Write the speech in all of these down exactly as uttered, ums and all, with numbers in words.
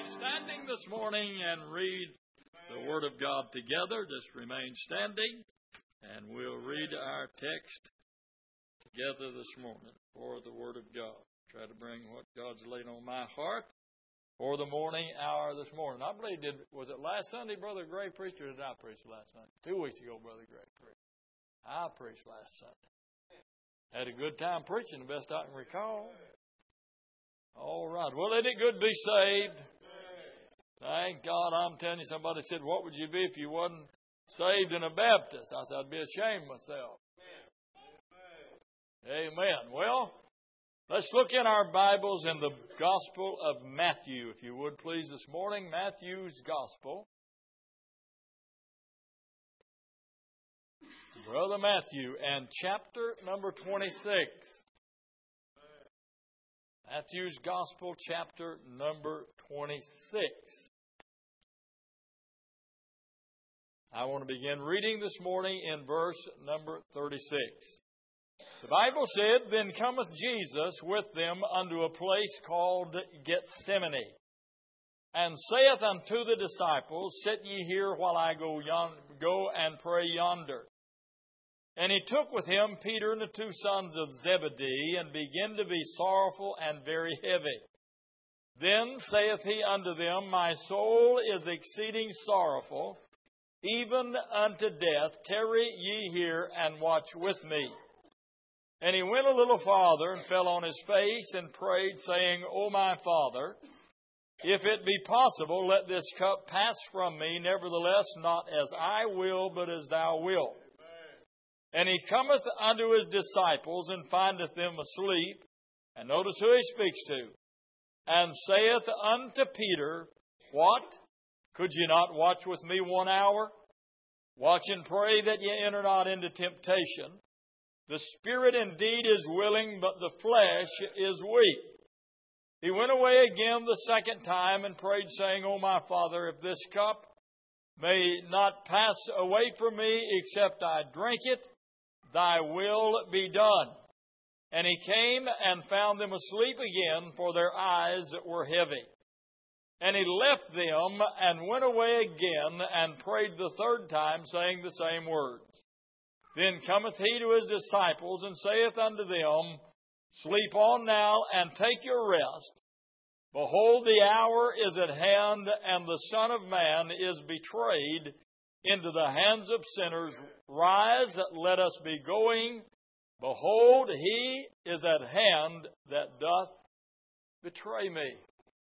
standing this morning and read the Word of God together. Just remain standing, and we'll read our text together this morning for the Word of God. Try to bring what God's laid on my heart for the morning hour this morning. I believe, did was it last Sunday, Brother Gray preached, or did I preach last Sunday? Two weeks ago, Brother Gray preached. I preached last Sunday. Had a good time preaching, the best I can recall. All right. Well, isn't it good to be saved? Thank God. I'm telling you, somebody said, what would you be if you wasn't saved and a Baptist? I said, I'd be ashamed of myself. Amen. Well, let's look in our Bibles in the Gospel of Matthew, if you would please, this morning. Matthew's Gospel. Brother Matthew, and chapter number twenty-six. Matthew's Gospel, chapter number twenty-six. I want to begin reading this morning in verse number thirty-six. The Bible said, Then cometh Jesus with them unto a place called Gethsemane, and saith unto the disciples, Sit ye here while I go, yon- go and pray yonder. And he took with him Peter and the two sons of Zebedee, and began to be sorrowful and very heavy. Then saith he unto them, My soul is exceeding sorrowful, even unto death. Tarry ye here, and watch with me. And he went a little farther, and fell on his face, and prayed, saying, O my Father, if it be possible, let this cup pass from me. Nevertheless, not as I will, but as thou wilt. And he cometh unto his disciples, and findeth them asleep. And notice who he speaks to. And saith unto Peter, What? Could ye not watch with me one hour? Watch and pray that ye enter not into temptation. The spirit indeed is willing, but the flesh is weak. He went away again the second time, and prayed, saying, O my Father, if this cup may not pass away from me, except I drink it, thy will be done. And he came and found them asleep again, for their eyes were heavy. And he left them and went away again and prayed the third time, saying the same words. Then cometh he to his disciples and saith unto them, Sleep on now and take your rest. Behold, the hour is at hand, and the Son of Man is betrayed into the hands of sinners. Rise, let us be going. Behold, he is at hand that doth betray me.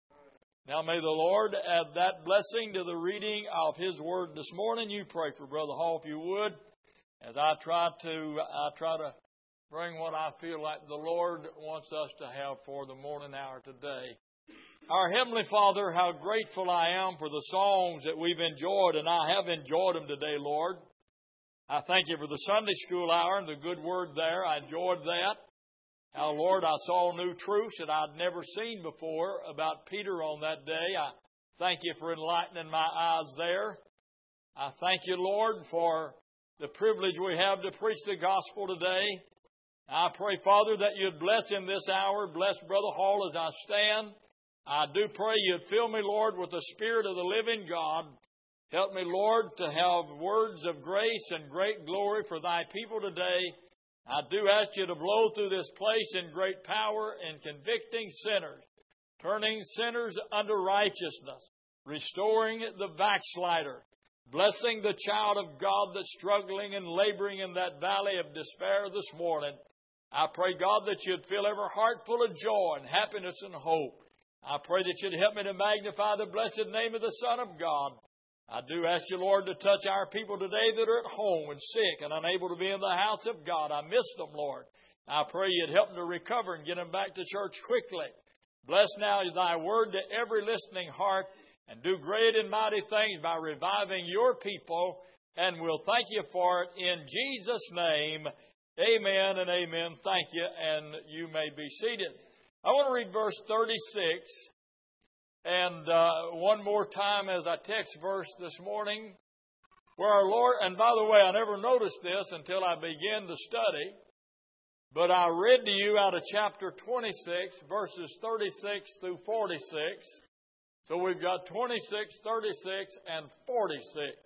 Now may the Lord add that blessing to the reading of his word this morning. You pray for Brother Hall, if you would, as I try to I try to bring what I feel like the Lord wants us to have for the morning hour today. Our Heavenly Father, how grateful I am for the songs that we've enjoyed, and I have enjoyed them today, Lord. I thank you for the Sunday school hour and the good word there. I enjoyed that. How, Lord, I saw new truths that I'd never seen before about Peter on that day. I thank you for enlightening my eyes there. I thank you, Lord, for the privilege we have to preach the gospel today. I pray, Father, that you'd bless in this hour. Bless Brother Hall as I stand. I do pray you'd fill me, Lord, with the Spirit of the living God. Help me, Lord, to have words of grace and great glory for thy people today. I do ask you to blow through this place in great power in convicting sinners, turning sinners unto righteousness, restoring the backslider, blessing the child of God that's struggling and laboring in that valley of despair this morning. I pray, God, that you'd fill every heart full of joy and happiness and hope. I pray that you'd help me to magnify the blessed name of the Son of God. I do ask you, Lord, to touch our people today that are at home and sick and unable to be in the house of God. I miss them, Lord. I pray you'd help them to recover and get them back to church quickly. Bless now thy word to every listening heart, and do great and mighty things by reviving your people. And we'll thank you for it in Jesus' name. Amen and amen. Thank you, and you may be seated. I want to read verse thirty-six, and uh, one more time as I text verse this morning, where our Lord, and by the way, I never noticed this until I began to study, but I read to you out of chapter twenty-six, verses thirty-six through forty-six, So we've got twenty-six, thirty-six, and forty-six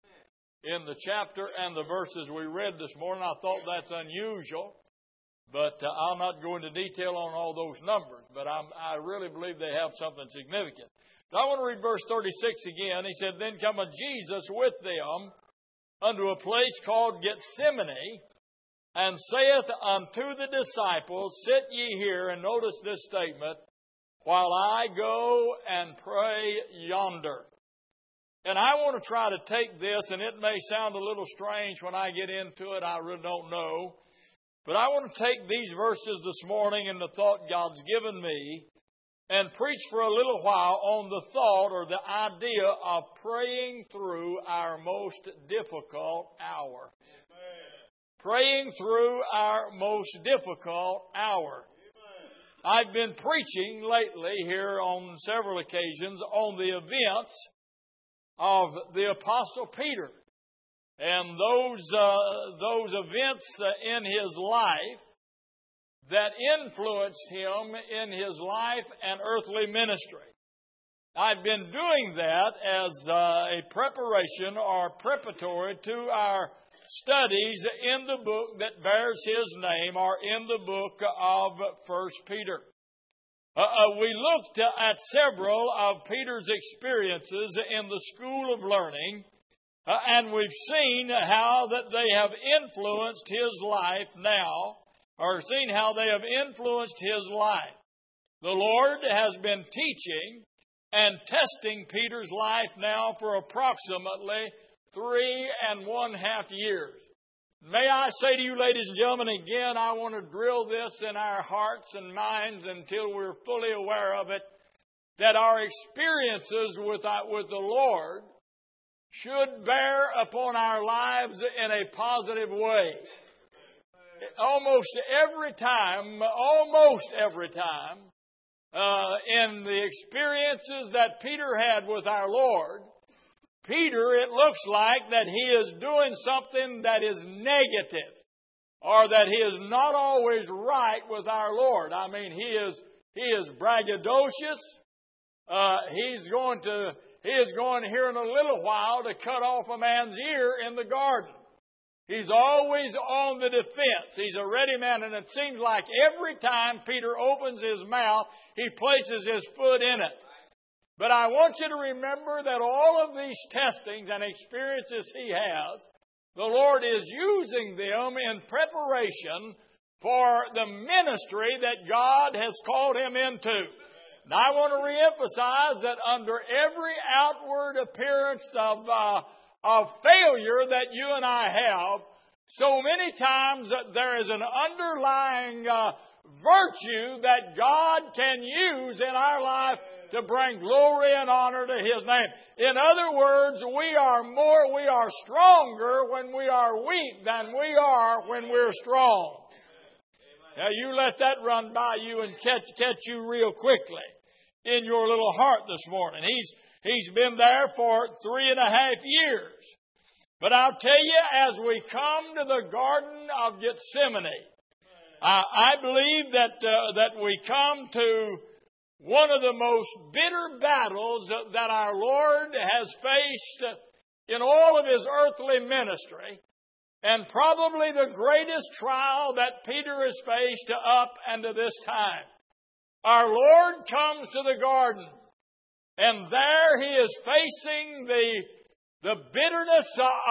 in the chapter and the verses we read this morning. I thought that's unusual, but uh, I'll not go into detail on all those numbers, but I'm, I really believe they have something significant. But I want to read verse thirty-six again. He said, Then cometh Jesus with them unto a place called Gethsemane, and saith unto the disciples, Sit ye here, and notice this statement, while I go and pray yonder. And I want to try to take this, and it may sound a little strange when I get into it, I really don't know. But I want to take these verses this morning and the thought God's given me and preach for a little while on the thought or the idea of praying through our most difficult hour. Amen. Praying through our most difficult hour. I've been preaching lately here on several occasions on the events of the Apostle Peter and those uh, those events uh, in his life that influenced him in his life and earthly ministry. I've been doing that as uh, a preparation or preparatory to our studies in the book that bears his name, or in the book of First Peter. Uh, uh, we looked at several of Peter's experiences in the school of learning, uh, and we've seen how that they have influenced his life now, or seen how they have influenced his life. The Lord has been teaching and testing Peter's life now for approximately three and one half years. May I say to you, ladies and gentlemen, again, I want to drill this in our hearts and minds until we're fully aware of it, that our experiences with, with the Lord should bear upon our lives in a positive way. Almost every time, almost every time, uh, in the experiences that Peter had with our Lord, Peter, it looks like that he is doing something that is negative, or that he is not always right with our Lord. I mean, he is he is braggadocious. Uh, he's going to he is going here in a little while to cut off a man's ear in the garden. He's always on the defense. He's a ready man, and it seems like every time Peter opens his mouth, he places his foot in it. But I want you to remember that all of these testings and experiences he has, the Lord is using them in preparation for the ministry that God has called him into. And I want to reemphasize that under every outward appearance of uh, of failure that you and I have, so many times that there is an underlying uh, virtue that God can use in our life to bring glory and honor to His name. In other words, we are more, we are stronger when we are weak than we are when we're strong. Now you let that run by you and catch catch you real quickly in your little heart this morning. He's He's been there for three and a half years. But I'll tell you, as we come to the Garden of Gethsemane, I, I believe that uh, that we come to one of the most bitter battles that our Lord has faced in all of His earthly ministry, and probably the greatest trial that Peter has faced up unto this time. Our Lord comes to the garden, and there He is facing the the bitterness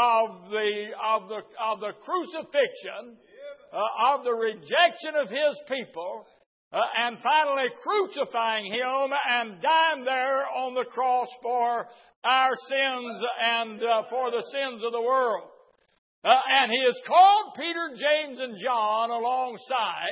of the of the of the crucifixion, uh, of the rejection of His people, uh, and finally crucifying Him and dying there on the cross for our sins and uh, for the sins of the world. Uh, and He has called Peter, James, and John alongside,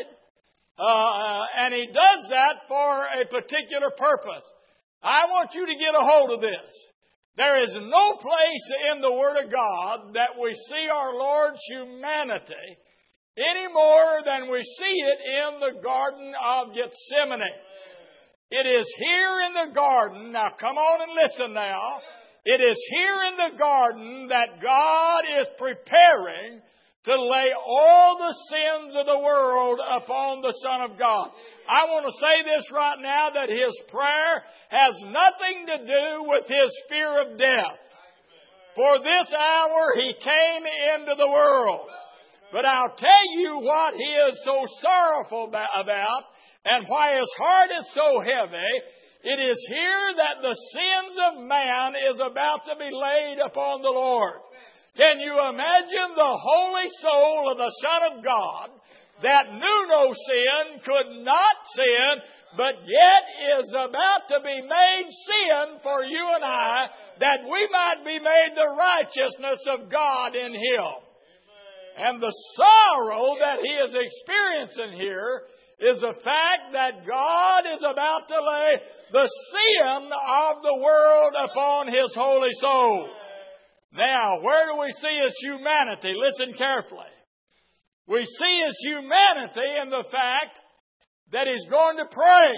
uh, and He does that for a particular purpose. I want you to get a hold of this. There is no place in the Word of God that we see our Lord's humanity any more than we see it in the Garden of Gethsemane. It is here in the garden, now come on and listen now. It is here in the garden that God is preparing to lay all the sins of the world upon the Son of God. I want to say this right now, that His prayer has nothing to do with His fear of death. For this hour He came into the world. But I'll tell you what He is so sorrowful about and why His heart is so heavy. It is here that the sins of man is about to be laid upon the Lord. Can you imagine the holy soul of the Son of God that knew no sin, could not sin, but yet is about to be made sin for you and I, that we might be made the righteousness of God in Him? And the sorrow that He is experiencing here is the fact that God is about to lay the sin of the world upon His holy soul. Now, where do we see His humanity? Listen carefully. We see His humanity in the fact that He's going to pray.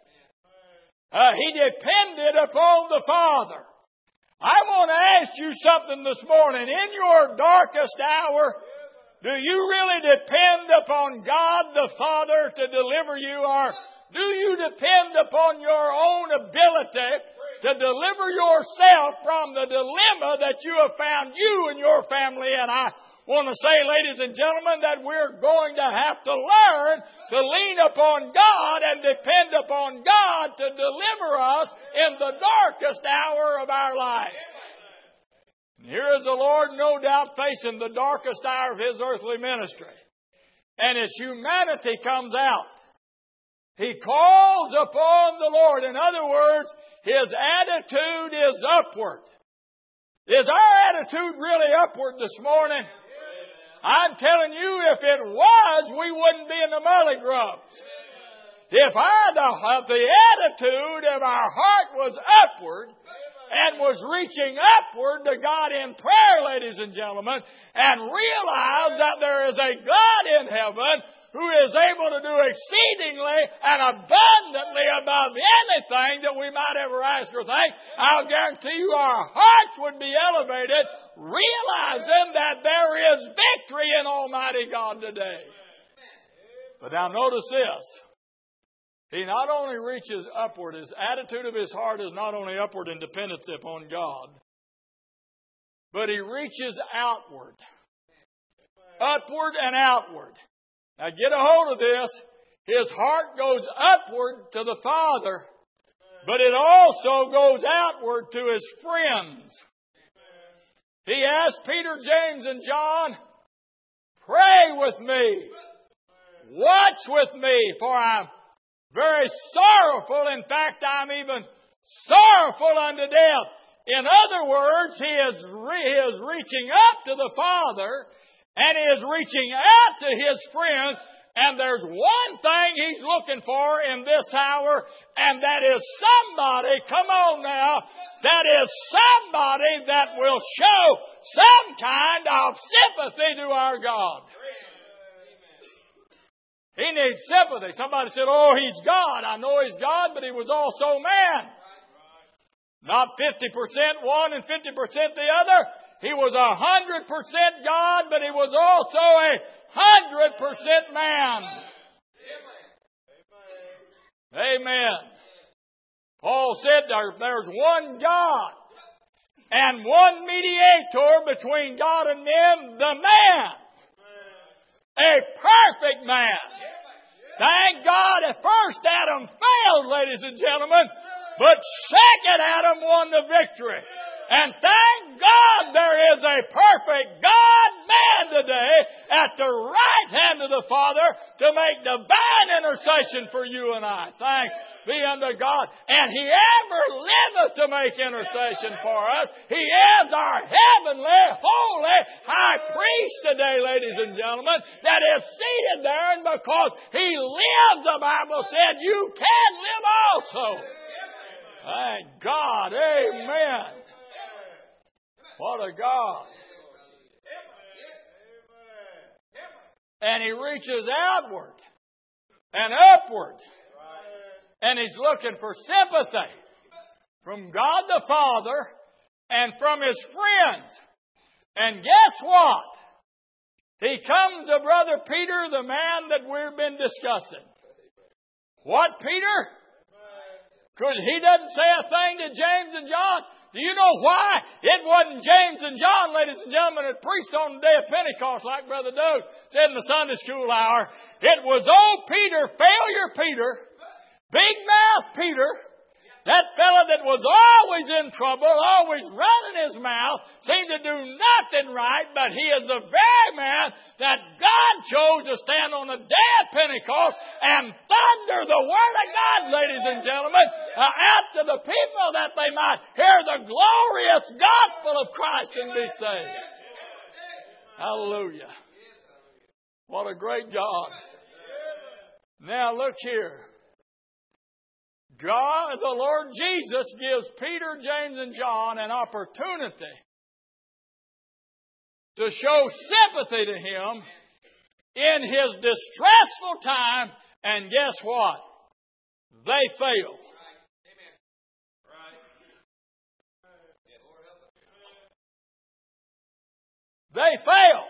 Uh, he depended upon the Father. I want to ask you something this morning. In your darkest hour, do you really depend upon God the Father to deliver you, or do you depend upon your own ability to deliver yourself from the dilemma that you have found you and your family? And I want to say, ladies and gentlemen, that we're going to have to learn to lean upon God and depend upon God to deliver us in the darkest hour of our life. Here is the Lord, no doubt, facing the darkest hour of His earthly ministry. And His humanity comes out. He calls upon the Lord. In other words, His attitude is upward. Is our attitude really upward this morning? I'm telling you, if it was, we wouldn't be in the molly grubs. If, our, the, if the attitude of our heart was upward, and was reaching upward to God in prayer, ladies and gentlemen, and realize that there is a God in heaven who is able to do exceedingly and abundantly above anything that we might ever ask or think, I'll guarantee you our hearts would be elevated, realizing that there is victory in Almighty God today. But now notice this. He not only reaches upward, his attitude of his heart is not only upward in dependency upon God, but he reaches outward. Upward and outward. Now get a hold of this. His heart goes upward to the Father, but it also goes outward to his friends. He asked Peter, James, and John, pray with me. Watch with me, for I'm very sorrowful. In fact, I'm even sorrowful unto death. In other words, he is, re- he is reaching up to the Father, and he is reaching out to his friends. And there's one thing he's looking for in this hour, and that is somebody, come on now, that is somebody that will show some kind of sympathy to our God. He needs sympathy. Somebody said, oh, he's God. I know he's God, but he was also man. Not fifty percent one and fifty percent the other. He was one hundred percent God, but he was also a one hundred percent man. Amen. Paul said there, there's one God and one mediator between God and men, the man. A perfect man. Thank God at first Adam failed, ladies and gentlemen, but second Adam won the victory. And thank God there is a perfect God-man today at the right hand of the Father to make divine intercession for you and I. Thanks be unto God. And He ever liveth to make intercession for us. He is our heavenly, holy high priest today, ladies and gentlemen, that is seated there. And because He lives, the Bible said, you can live also. Thank God. Amen. What a God. And he reaches outward and upward. And he's looking for sympathy from God the Father and from his friends. And guess what? he comes to Brother Peter, the man that we've been discussing. What, Peter? Because he doesn't say a thing to James and John. Do you know why? It wasn't James and John, ladies and gentlemen, that preached on the day of Pentecost, like Brother Doug said in the Sunday school hour. It was old Peter, failure Peter, big mouth Peter, that fella that was always in trouble, always running his mouth, seemed to do nothing right, but he is the very man that God chose to stand on the day of Pentecost and thunder the Word of God, ladies and gentlemen, uh, out to the people that they might hear the glorious gospel of Christ and be saved. Hallelujah. What a great God. Now look here. God, the Lord Jesus, gives Peter, James, and John an opportunity to show sympathy to him in his distressful time, and guess what? They fail. They fail.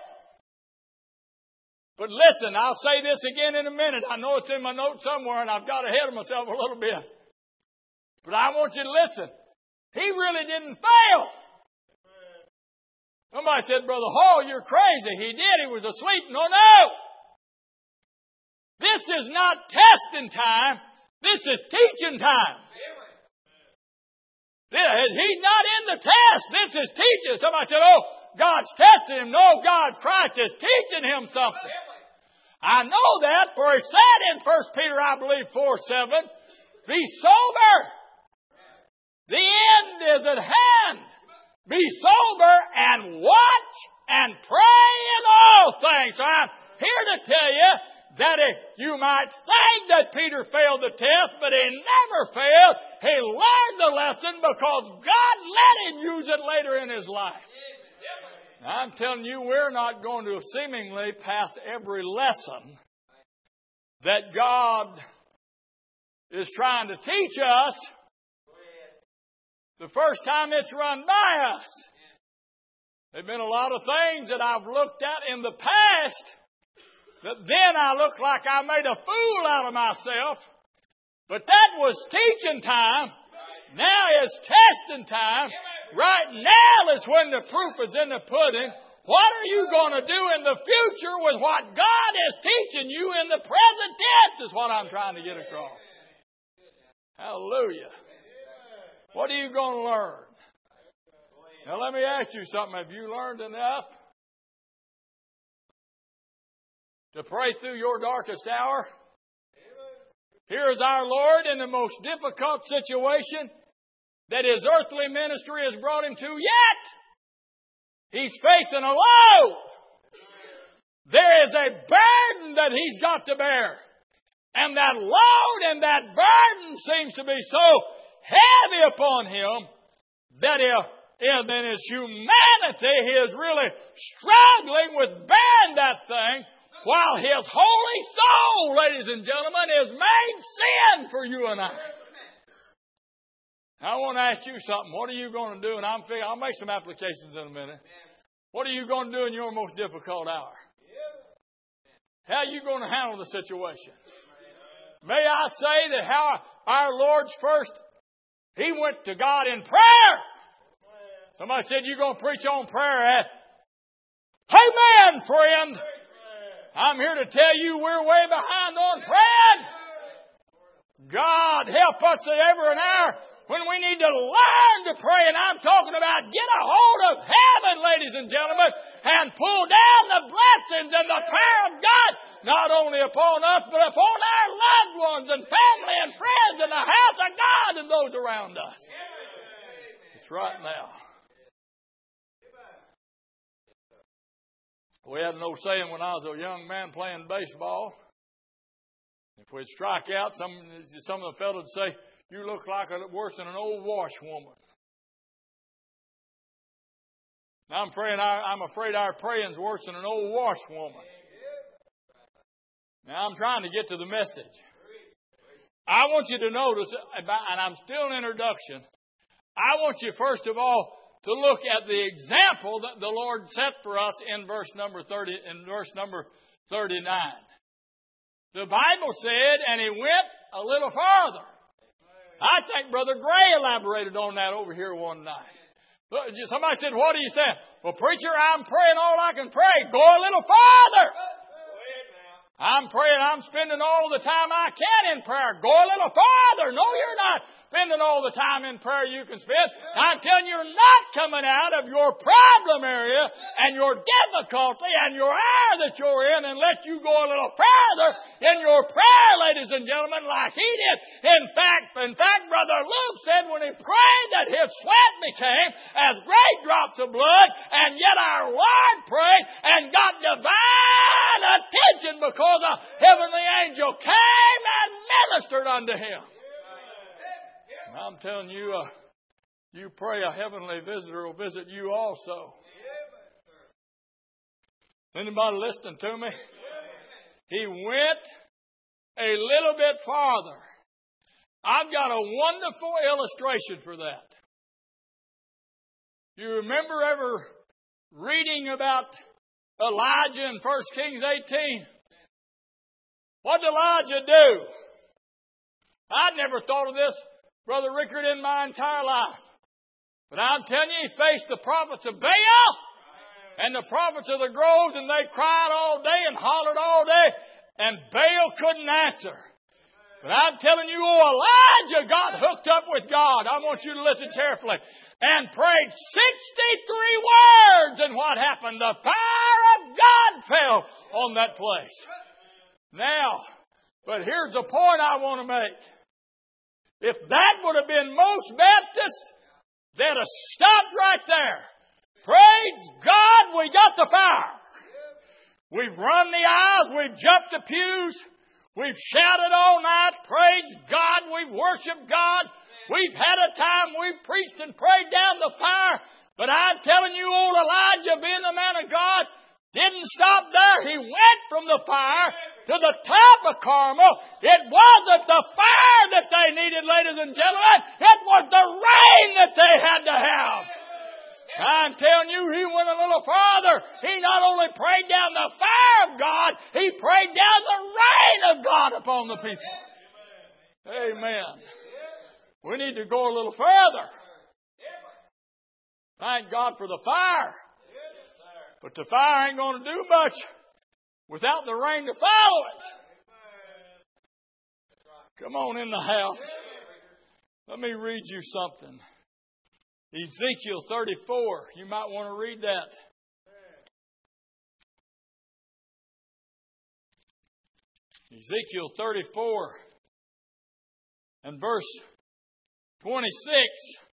But listen, I'll say this again in a minute. I know it's in my notes somewhere, and I've got ahead of myself a little bit. But I want you to listen. He really didn't fail. Somebody said, Brother Hall, you're crazy. He did. He was asleep. No, no. This is not testing time. This is teaching time. He's not in the test. This is teaching. Somebody said, oh, God's testing him. No, God, Christ is teaching him something. I know that, for he said in First Peter, I believe, four seven, be sober. The end is at hand. Be sober and watch and pray in all things. So I'm here to tell you that if you might think that Peter failed the test, but he never failed. He learned the lesson because God let him use it later in his life. Now, I'm telling you, we're not going to seemingly pass every lesson that God is trying to teach us the first time it's run by us. There have been a lot of things that I've looked at in the past that then I looked like I made a fool out of myself. But that was teaching time. Now is testing time. Right now is when the proof is in the pudding. What are you going to do in the future with what God is teaching you in the present tense is what I'm trying to get across. Hallelujah. What are you going to learn? Now let me ask you something. Have you learned enough to pray through your darkest hour? Here is our Lord in the most difficult situation that His earthly ministry has brought Him to yet. He's facing a load. There is a burden that He's got to bear. And that load and that burden seems to be so heavy upon Him that in His humanity He is really struggling with bearing that thing, while His holy soul, ladies and gentlemen, is made sin for you and I. Now, I want to ask you something. What are you going to do? And I'm figuring, I'll make some applications in a minute. What are you going to do in your most difficult hour? How are you going to handle the situation? May I say that how our Lord's first, He went to God in prayer. Somebody said, you're going to preach on prayer. Amen, friend. I'm here to tell you we're way behind on praying. God help us every hour when we need to learn to pray. And I'm talking about get a hold of heaven, ladies and gentlemen, and pull down the blessings and the power of God, not only upon us, but upon our loved ones and family and friends in the house of God and those around us. It's right now. We had an old saying when I was a young man playing baseball. If we'd strike out, some some of the fellas would say, you look like a, worse than an old washwoman. Now I'm praying. Our, I'm afraid our praying's worse than an old washwoman. Now I'm trying to get to the message. I want you to notice, and I'm still in introduction, I want you first of all to look at the example that the Lord set for us in verse number thirty, in verse number thirty-nine. The Bible said, and he went a little farther. I think Brother Gray elaborated on that over here one night. Somebody said, what are you saying? Well, preacher, I'm praying all I can pray. Go a little farther. I'm praying, I'm spending all the time I can in prayer. Go a little farther. No, you're not spending all the time in prayer you can spend. I'm telling you, you're not coming out of your problem area and your difficulty and your hour that you're in unless you go a little further in your prayer, ladies and gentlemen, like he did. In fact, in fact, Brother Luke said when he prayed that his sweat became as great drops of blood, and yet our Lord prayed and got divine attention because the heavenly angel came and ministered unto him. And I'm telling you, uh, you pray, a heavenly visitor will visit you also. Anybody listening to me? He went a little bit farther. I've got a wonderful illustration for that. You remember ever reading about Elijah in First Kings eighteen? What did Elijah do? I'd never thought of this, Brother Rickard, in my entire life. But I'm telling you, he faced the prophets of Baal and the prophets of the groves, and they cried all day and hollered all day, and Baal couldn't answer. But I'm telling you, oh, Elijah got hooked up with God. I want you to listen carefully. And prayed sixty-three words, and what happened? The fire of God fell on that place. Now, but here's the point I want to make. If that would have been most Baptists, they'd have stopped right there. Praise God, we got the fire. We've run the aisles, we've jumped the pews, we've shouted all night, praise God, we've worshiped God, we've had a time, we've preached and prayed down the fire. But I'm telling you, old Elijah, being the man of God, didn't stop there. He went from the fire to the top of Carmel. It wasn't the fire that they needed, ladies and gentlemen. It was the rain that they had to have. I'm telling you, he went a little farther. He not only prayed down the fire of God, he prayed down the rain of God upon the people. Amen. We need to go a little further. Thank God for the fire. But the fire ain't going to do much without the rain to follow it. Come on in the house. Let me read you something. Ezekiel thirty-four. You might want to read that. Ezekiel thirty-four and verse twenty-six.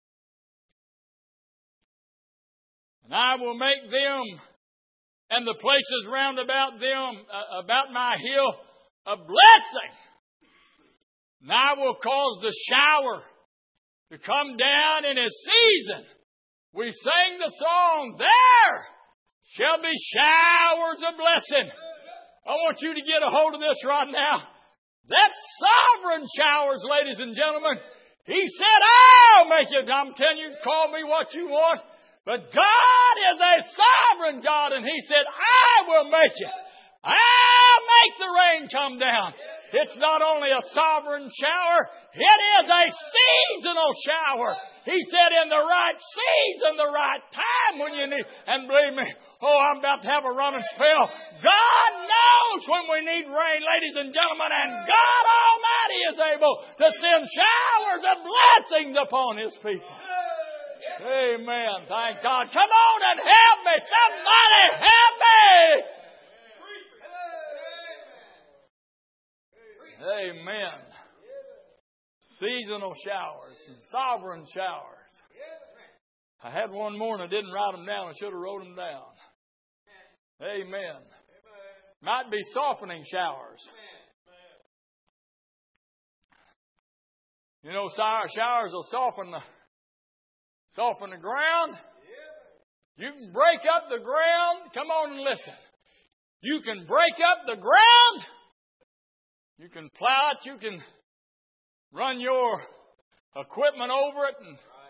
And I will make them and the places round about them, uh, about my hill, a blessing. And I will cause the shower to come down in its season. We sang the song, there shall be showers of blessing. I want you to get a hold of this right now. That's sovereign showers, ladies and gentlemen. He said, I'll make it. I'm telling you, call me what you want. But God is a sovereign God, and He said, I will make it. I'll make the rain come down. It's not only a sovereign shower, it is a seasonal shower. He said in the right season, the right time when you need. And believe me, oh, I'm about to have a running spell. God knows when we need rain, ladies and gentlemen, and God Almighty is able to send showers of blessings upon His people. Amen. Thank God. Come on and help me. Somebody help me. Amen. Seasonal showers and sovereign showers. I had one morning, I didn't write them down. I should have wrote them down. Amen. Might be softening showers. You know, showers will soften the Soften the ground. You can break up the ground. Come on and listen. You can break up the ground. You can plow it. You can run your equipment over it and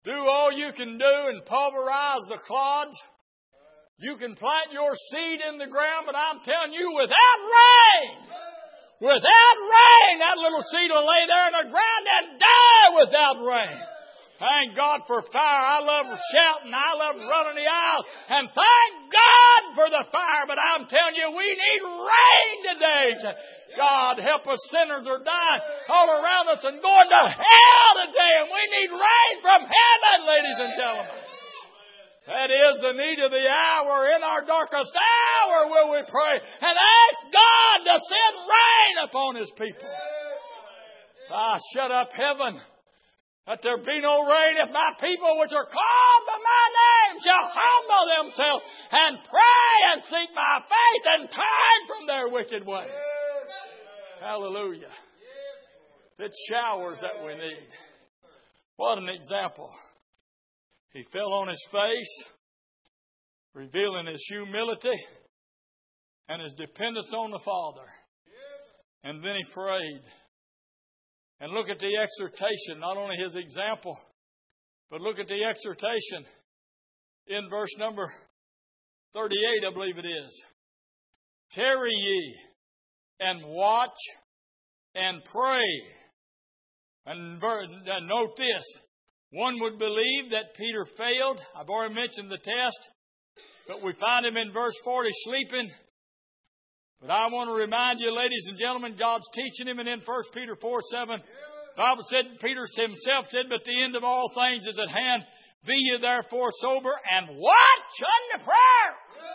do all you can do and pulverize the clods. You can plant your seed in the ground, but I'm telling you, without rain, without rain, that little seed will lay there in the ground and die without rain. Thank God for fire. I love shouting. I love running the aisle. And thank God for the fire. But I'm telling you, we need rain today. God, help us. Sinners are dying all around us and going to hell today. And we need rain from heaven, ladies and gentlemen. That is the need of the hour. In our darkest hour will we pray and ask God to send rain upon His people. Ah, shut up, heaven. That there be no rain if my people which are called by my name shall humble themselves and pray and seek my face and turn from their wicked ways. Hallelujah. It's showers that we need. What an example. He fell on his face, revealing his humility and his dependence on the Father. And then he prayed. And look at the exhortation, not only his example, but look at the exhortation in verse number thirty-eight, I believe it is. Tarry ye and watch and pray. And note this. One would believe that Peter failed. I've already mentioned the test. But we find him in verse forty sleeping. But I want to remind you, ladies and gentlemen, God's teaching him. And in First Peter four seven, the Bible said, Peter himself said, but the end of all things is at hand. Be ye therefore sober and watch unto prayer.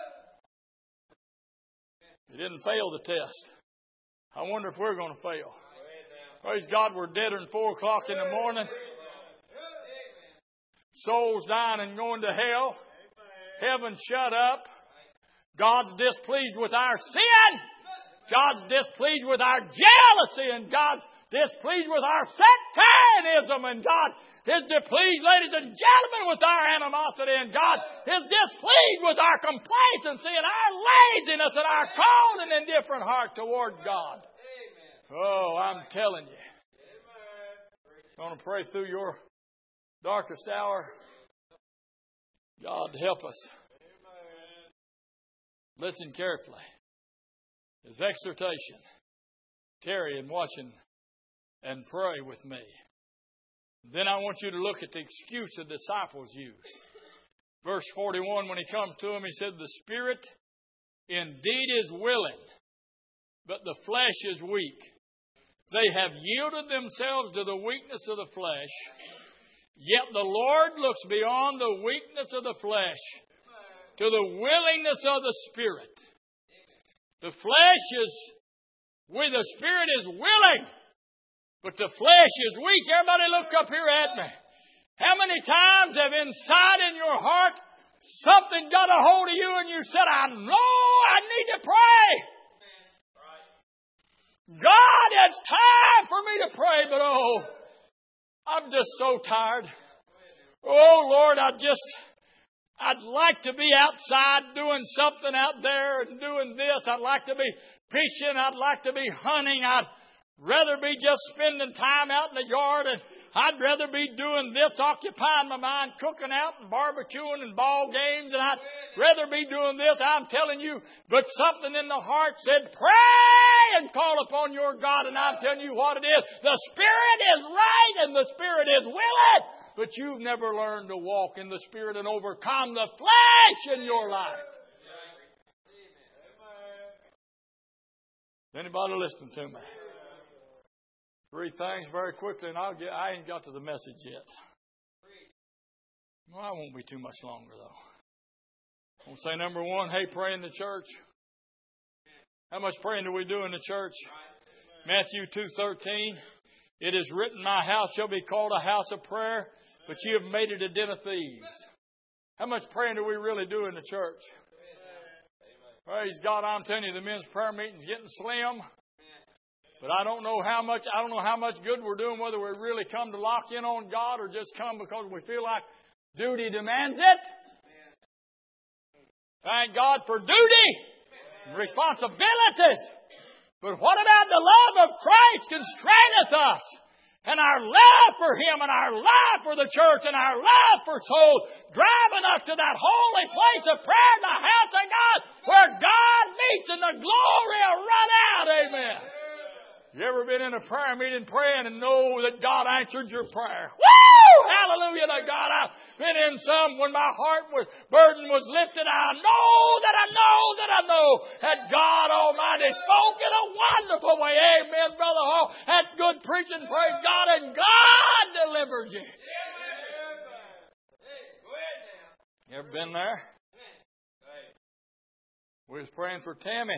He didn't fail the test. I wonder if we're going to fail. Praise God, we're deader than four o'clock in the morning. Souls dying and going to hell. Heaven shut up. God's displeased with our sin. God's displeased with our jealousy. And God's displeased with our sectarianism. And God is displeased, ladies and gentlemen, with our animosity. And God is displeased with our complacency and our laziness and our cold and indifferent heart toward God. Oh, I'm telling you. I'm going to pray through your darkest hour. God help us. Listen carefully. His exhortation. Tarry and watch and pray with me. Then I want you to look at the excuse the disciples used. Verse forty-one, when he comes to him, he said, the spirit indeed is willing, but the flesh is weak. They have yielded themselves to the weakness of the flesh, yet the Lord looks beyond the weakness of the flesh to the willingness of the Spirit. The flesh is, with the Spirit is willing, but the flesh is weak. Everybody look up here at me. How many times have inside in your heart something got a hold of you and you said, I know I need to pray. God, it's time for me to pray, but oh, I'm just so tired. Oh, Lord, I just... I'd like to be outside doing something out there and doing this. I'd like to be fishing. I'd like to be hunting. I'd rather be just spending time out in the yard. And I'd rather be doing this, occupying my mind, cooking out and barbecuing and ball games. And I'd rather be doing this. I'm telling you, but something in the heart said, pray and call upon your God. And I'm telling you what it is. The Spirit is right and the Spirit is willing. But you've never learned to walk in the Spirit and overcome the flesh in your life. Anybody listening to me? Three things very quickly, and I'll get. I ain't got to the message yet. Well, I won't be too much longer though. I'll say number one, hey, pray in the church. How much praying do we do in the church? Matthew two thirteen. It is written, my house shall be called a house of prayer, but you have made it a den of thieves. How much praying do we really do in the church? Praise God, I'm telling you, the men's prayer meeting's getting slim. But I don't know how much, I don't know how much good we're doing, whether we really come to lock in on God or just come because we feel like duty demands it. Thank God for duty and responsibilities. But what about the love of Christ constraineth us? and our love for Him and our love for the church and our love for souls driving us to that holy place of prayer in the house of God where God meets and the glory will run out. Amen. You ever been in a prayer meeting praying and know that God answered your prayer? Woo! Hallelujah to God. I've been in some when my heart was burden was lifted. I know that I know that I know that God Almighty spoke in a wonderful way. Amen, Brother Hall. That's good preaching, praise God, and God delivered you. You ever been there? We was praying for Tammy.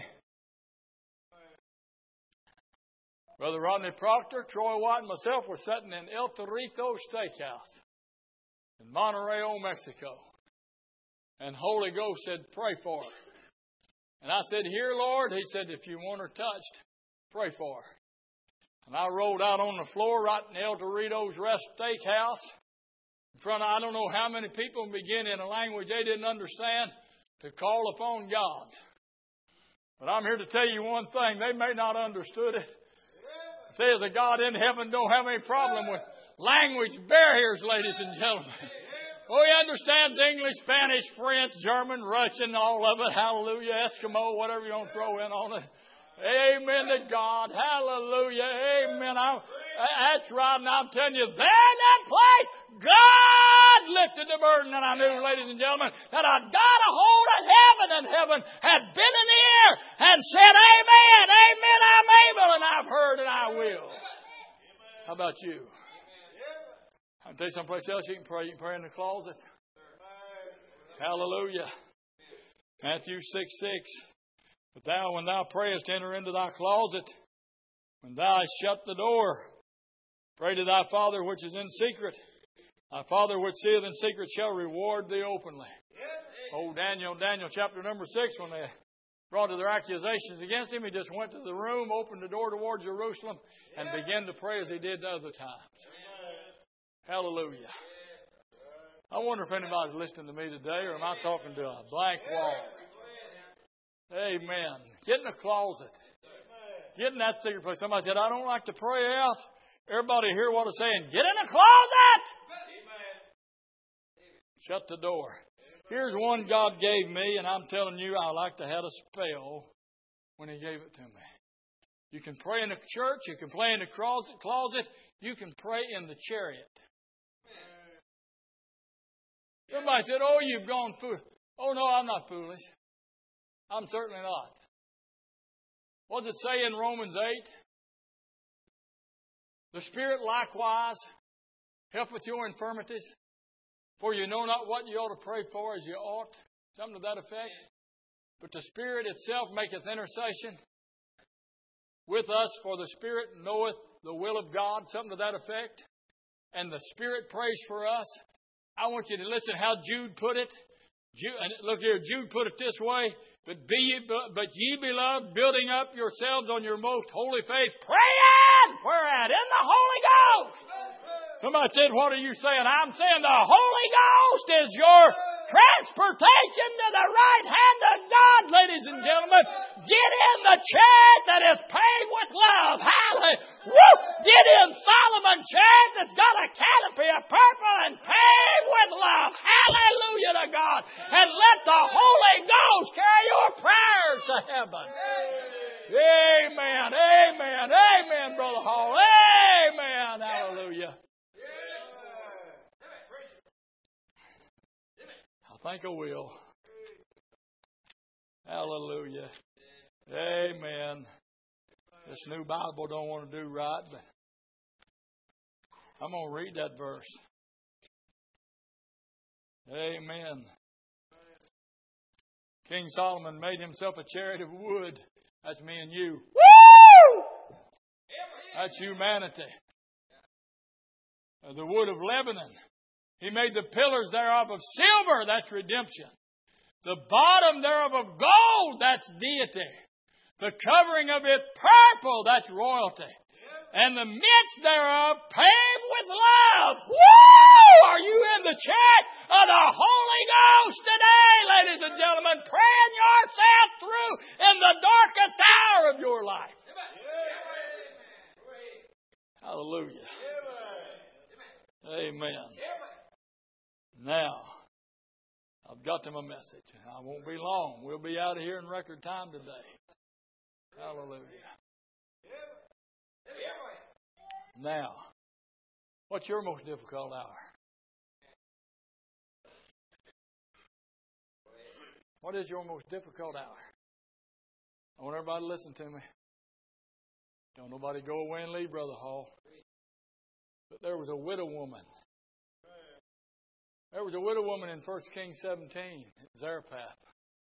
Brother Rodney Proctor, Troy White, and myself were sitting in El Torito Steakhouse in Monterrey, Mexico. And Holy Ghost said, pray for her. And I said, here, Lord. He said, if you want her touched, pray for her. And I rolled out on the floor right in El Torito's Rest Steakhouse in front of I don't know how many people, and began in a language they didn't understand to call upon God. But I'm here to tell you one thing. They may not have understood it. Says the God in heaven don't have any problem with language barriers, ladies and gentlemen. Oh, he understands English, Spanish, French, German, Russian, all of it. Hallelujah, Eskimo, whatever you want to throw in on it. Amen to God. Hallelujah. Amen. I'm, that's right. And I'm telling you, there in that place, God lifted the burden. And I knew, ladies and gentlemen, that I got a hold of heaven, and heaven had been in the air and said, amen, amen, I'm able, and I've heard, and I will. How about you? I'll tell you someplace else you can pray. You can pray in the closet. Hallelujah. Matthew six six. But thou, when thou prayest, enter into thy closet. When thou hast shut the door, pray to thy Father which is in secret. Thy Father which seeth in secret shall reward thee openly. Oh, Daniel, Daniel chapter number six, when they brought to their accusations against him, he just went to the room, opened the door towards Jerusalem, and began to pray as he did the other times. Hallelujah. I wonder if anybody's listening to me today, or am I talking to a blank wall? Amen. Get in the closet. Get in that secret place. Somebody said, I don't like to pray out. Everybody hear what I'm saying. Get in the closet. Shut the door. Here's one God gave me, and I'm telling you, I like to have a spell when He gave it to me. You can pray in the church. You can pray in the closet. You can pray in the chariot. Somebody said, oh, you've gone foolish. Oh, no, I'm not foolish. I'm certainly not. What does it say in Romans eight? The Spirit likewise helpeth your infirmities, for you know not what you ought to pray for as you ought. Something to that effect. But the Spirit itself maketh intercession with us, for the Spirit knoweth the will of God. Something to that effect. And the Spirit prays for us. I want you to listen how Jude put it. Jude, and look here, Jude put it this way. But be ye, but ye beloved, building up yourselves on your most holy faith, praying, where at? In the Holy Ghost. Somebody said, what are you saying? I'm saying the Holy Ghost is your transportation to the right hand of God, ladies and gentlemen. Get in the chariot that is paved with love. Hallelujah. Woo! Get in Solomon's chariot that's got a canopy of purple and paved with love. Hallelujah to God. And let the Holy Ghost carry your prayers to heaven. Amen. Amen. Amen, Brother Hall. Amen. Hallelujah. I think I will. Hallelujah. Amen. This new Bible don't want to do right, but I'm going to read that verse. Amen. King Solomon made himself a chariot of wood. That's me and you. Woo! That's humanity. The wood of Lebanon. He made the pillars thereof of silver. That's redemption. The bottom thereof of gold. That's deity. The covering of it purple. That's royalty. And the midst thereof paved with love. Woo! Are you in the chariot of the Holy Ghost today, ladies and gentlemen? Praying yourself through in the darkest hour of your life. Hallelujah. Now, I've got them a message. I won't be long. We'll be out of here in record time today. Hallelujah. Now, what's your most difficult hour? What is your most difficult hour? I want everybody to listen to me. Don't nobody go away and leave, Brother Hall. But there was a widow woman. There was a widow woman in First Kings seventeen, Zarephath.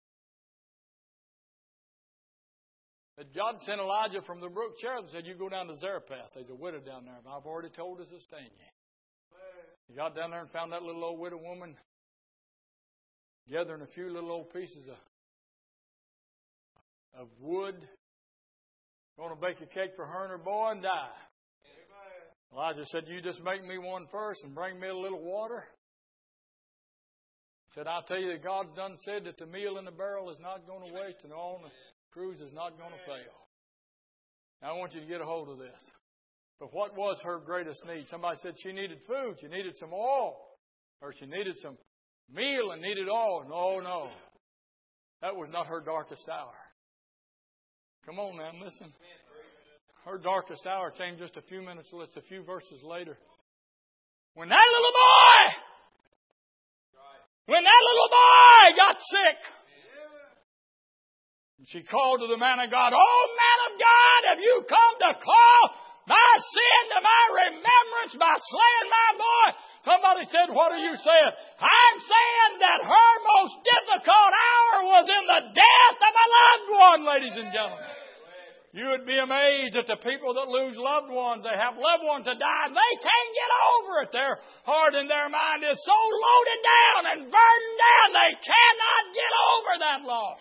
That God sent Elijah from the brook Cherith and said, you go down to Zarephath. There's a widow down there. I've already told her to sustain you. He got down there and found that little old widow woman gathering a few little old pieces of, of wood. Going to bake a cake for her and her boy and die. Elijah said, you just make me one first and bring me a little water. He said, I'll tell you that God's done said that the meal in the barrel is not going to waste and the oil in the cruise is not going to fail. Now I want you to get a hold of this. But what was her greatest need? Somebody said she needed food. She needed some oil. Or she needed some meal and needed oil. No, no. That was not her darkest hour. Come on now, listen. Her darkest hour came just a few minutes, just a few verses later. When that little boy, when that little boy got sick, she called to the man of God, oh, man of God, have you come to call my sin to my remembrance by slaying my boy? Somebody said, what are you saying? I'm saying that her most difficult hour was in the death of a loved one, ladies and gentlemen. You would be amazed at the people that lose loved ones. They have loved ones that die and they can't get over it. Their heart and their mind is so loaded down and burdened down they cannot get over that loss.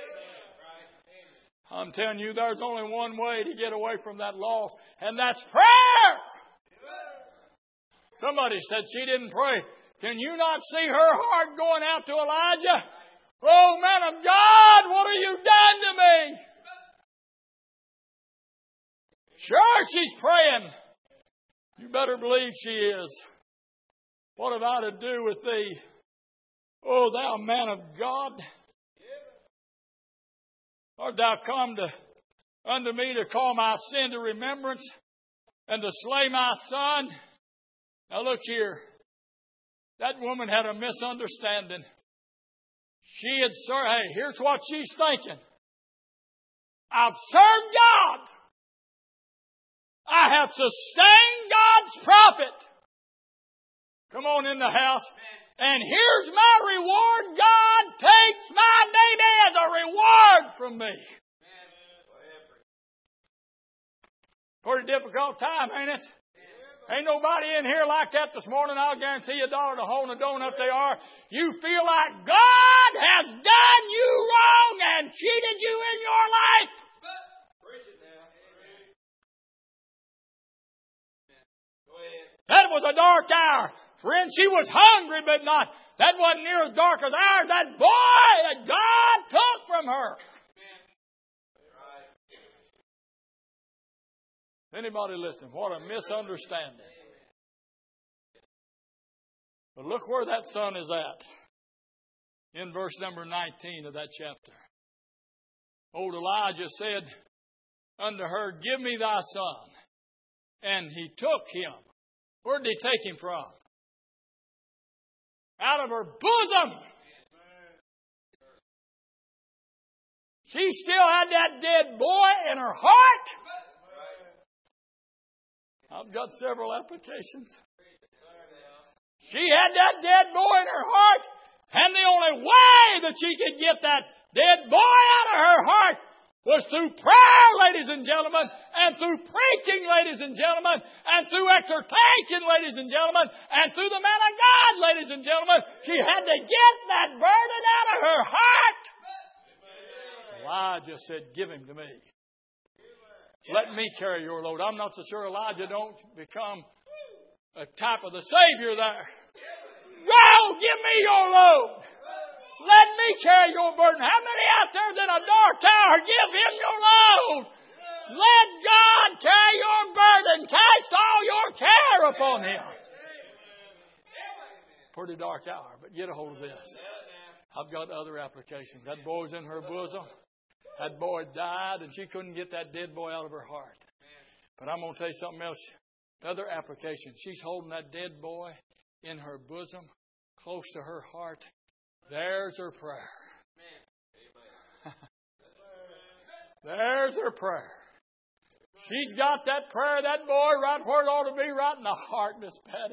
I'm telling you, there's only one way to get away from that loss, and that's prayer. Somebody said she didn't pray. Can you not see her heart going out to Elijah? Oh, man of God, what have you done to me? Sure, she's praying. You better believe she is. What have I to do with thee? Oh, thou man of God. Art thou come to, unto me to call my sin to remembrance and to slay my son? Now look here. That woman had a misunderstanding. She had served, hey, here's what she's thinking. I've served God. I have sustained God's prophet. Come on in the house. And here's my reward. God takes my baby as a reward from me. Pretty difficult time, ain't it? Ain't nobody in here like that this morning. I'll guarantee you a dollar to hole in a donut they are. You feel like God has done you wrong and cheated you in your life. That was a dark hour. Friend, she was hungry, but not. That wasn't near as dark as ours. That boy that God took from her. Anybody listening? What a misunderstanding. But look where that son is at. In verse number nineteen of that chapter. Old Elijah said unto her, give me thy son. And he took him. Where did he take him from? Out of her bosom. She still had that dead boy in her heart. I've got several applications. She had that dead boy in her heart, and the only way that she could get that dead boy out of her heart was through prayer, ladies and gentlemen, and through preaching, ladies and gentlemen, and through exhortation, ladies and gentlemen, and through the man of God, ladies and gentlemen. She had to get that burden out of her heart. Elijah said, give him to me. Let me carry your load. I'm not so sure Elijah don't become a type of the Savior there. Go, give me your load. Let me carry your burden. How many out there is in a dark tower? Give him your load. Let God carry your burden. Cast all your care upon him. pretty dark hour, but get a hold of this. I've got other applications. That boy's in her bosom. That boy died, and she couldn't get that dead boy out of her heart. But I'm going to tell you something else. Other application. She's holding that dead boy in her bosom, close to her heart. There's her prayer. There's her prayer. She's got that prayer, that boy, right where it ought to be, right in the heart, Miss Patty.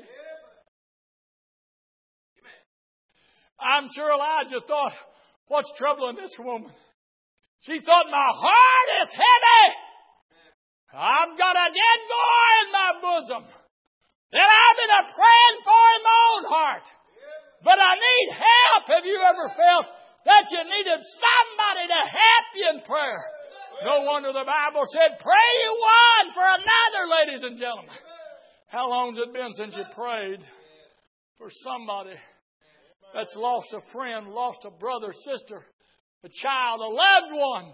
I'm sure Elijah thought, what's troubling this woman? She thought, my heart is heavy. I've got a dead boy in my bosom that I've been praying for in my own heart. But I need help. Have you ever felt that you needed somebody to help you in prayer? No wonder the Bible said, pray you one for another, ladies and gentlemen. How long has it been since you prayed for somebody that's lost a friend, lost a brother, sister, a child, a loved one?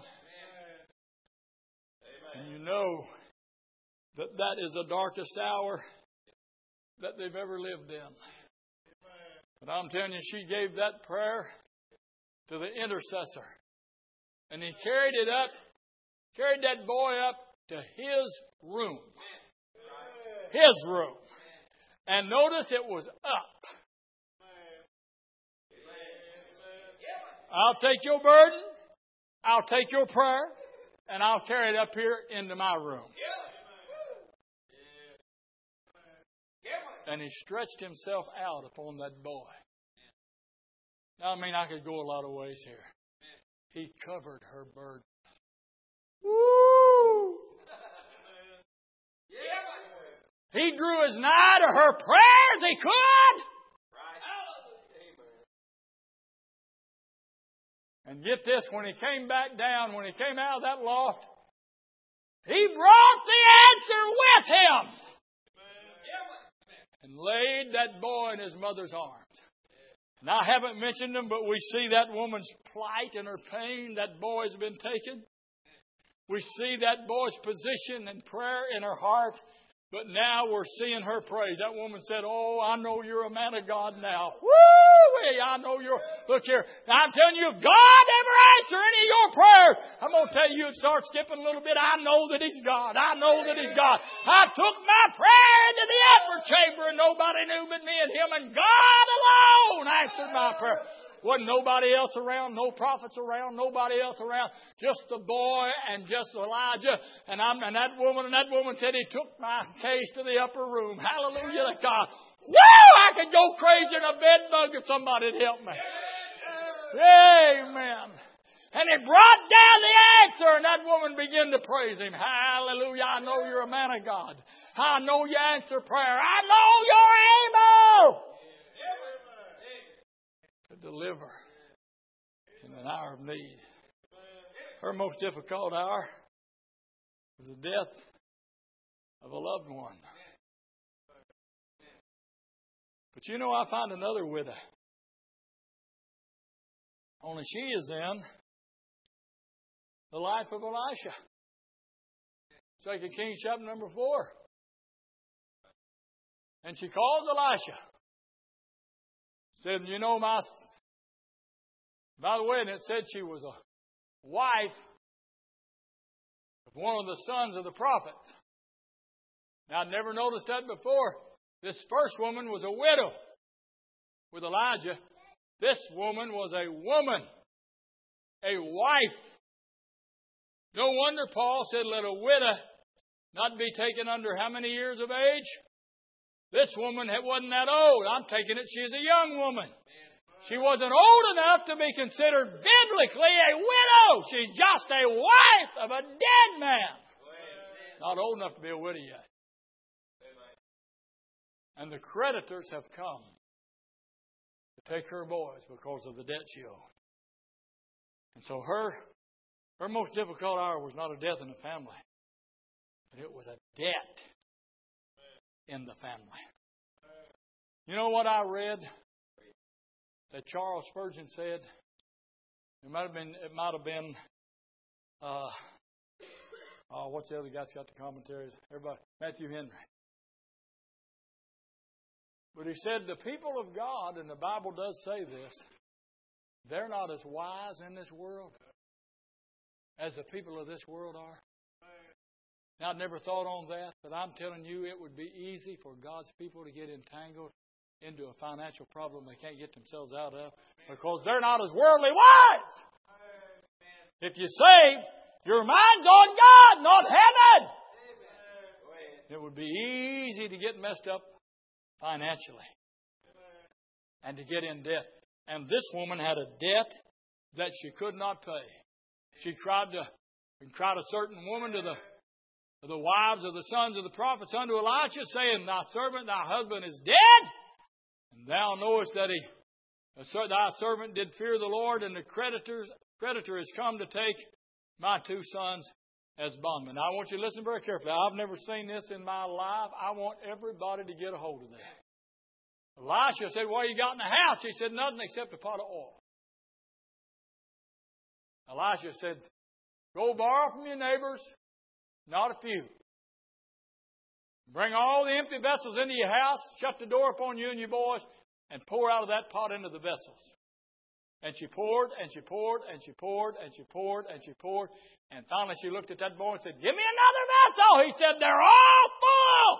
And you know that that is the darkest hour that they've ever lived in. But I'm telling you, she gave that prayer to the intercessor. And he carried it up, carried that boy up to his room. His room. And notice it was up. I'll take your burden, I'll take your prayer, and I'll carry it up here into my room. And he stretched himself out upon that boy. Now, I mean, I could go a lot of ways here. He covered her burden. Woo! He drew as nigh to her prayer as he could. And get this, when he came back down, when he came out of that loft, he brought the answer with him. And laid that boy in his mother's arms. And I haven't mentioned them, but we see that woman's plight and her pain. That boy's been taken. We see that boy's position and prayer in her heart. But now we're seeing her praise. That woman said, oh, I know you're a man of God now. Woo! I know you're... Look here. Now, I'm telling you, if God ever answer any of your prayers, I'm going to tell you, it starts skipping a little bit. I know that He's God. I know that He's God. I took my prayer into the upper chamber and nobody knew but me and Him, and God alone answered my prayer. Wasn't nobody else around, no prophets around, nobody else around, just the boy and just Elijah. And I'm and that woman and that woman said, he took my case to the upper room. Hallelujah to God. Woo! I could go crazy in a bed bug if somebody'd help me. Amen. And he brought down the answer, and that woman began to praise him. Hallelujah. I know you're a man of God. I know you answer prayer. I know you're able to deliver in an hour of need. Her most difficult hour was the death of a loved one. But you know, I find another widow. Only she is in the life of Elisha. Second Kings chapter number four. And she calls Elisha. Said, you know, my... By the way, and it said she was a wife of one of the sons of the prophets. Now, I'd never noticed that before. This first woman was a widow with Elijah. This woman was a woman, a wife. No wonder Paul said, let a widow not be taken under how many years of age? This woman wasn't that old. I'm taking it she's a young woman. She wasn't old enough to be considered biblically a widow. She's just a wife of a dead man. Not old enough to be a widow yet. And the creditors have come to take her boys because of the debt she owed. And so her, her most difficult hour was not a death in the family, but it was a debt in the family. You know what I read that Charles Spurgeon said? It might have been. It might have been. Uh, oh, what's the other guy that's got the commentaries? Everybody, Matthew Henry. But he said the people of God, and the Bible does say this, they're not as wise in this world as the people of this world are. Now, I'd never thought on that, but I'm telling you it would be easy for God's people to get entangled into a financial problem they can't get themselves out of because they're not as worldly wise. If you save, your mind's on God, not heaven. It would be easy to get messed up financially and to get in debt. And this woman had a debt that she could not pay. She cried to, cried a certain woman to the the wives of the sons of the prophets unto Elisha, saying, Thy servant, thy husband is dead. And thou knowest that he, thy servant did fear the Lord, and the creditors, creditor is come to take my two sons as bondmen. Now, I want you to listen very carefully. I've never seen this in my life. I want everybody to get a hold of that. Elisha said, What you got in the house? He said, Nothing except a pot of oil. Elisha said, Go borrow from your neighbors. Not a few. Bring all the empty vessels into your house, shut the door upon you and your boys, and pour out of that pot into the vessels. And she poured, and she poured, and she poured, and she poured, and she poured. And finally she looked at that boy and said, Give me another vessel. He said, They're all full.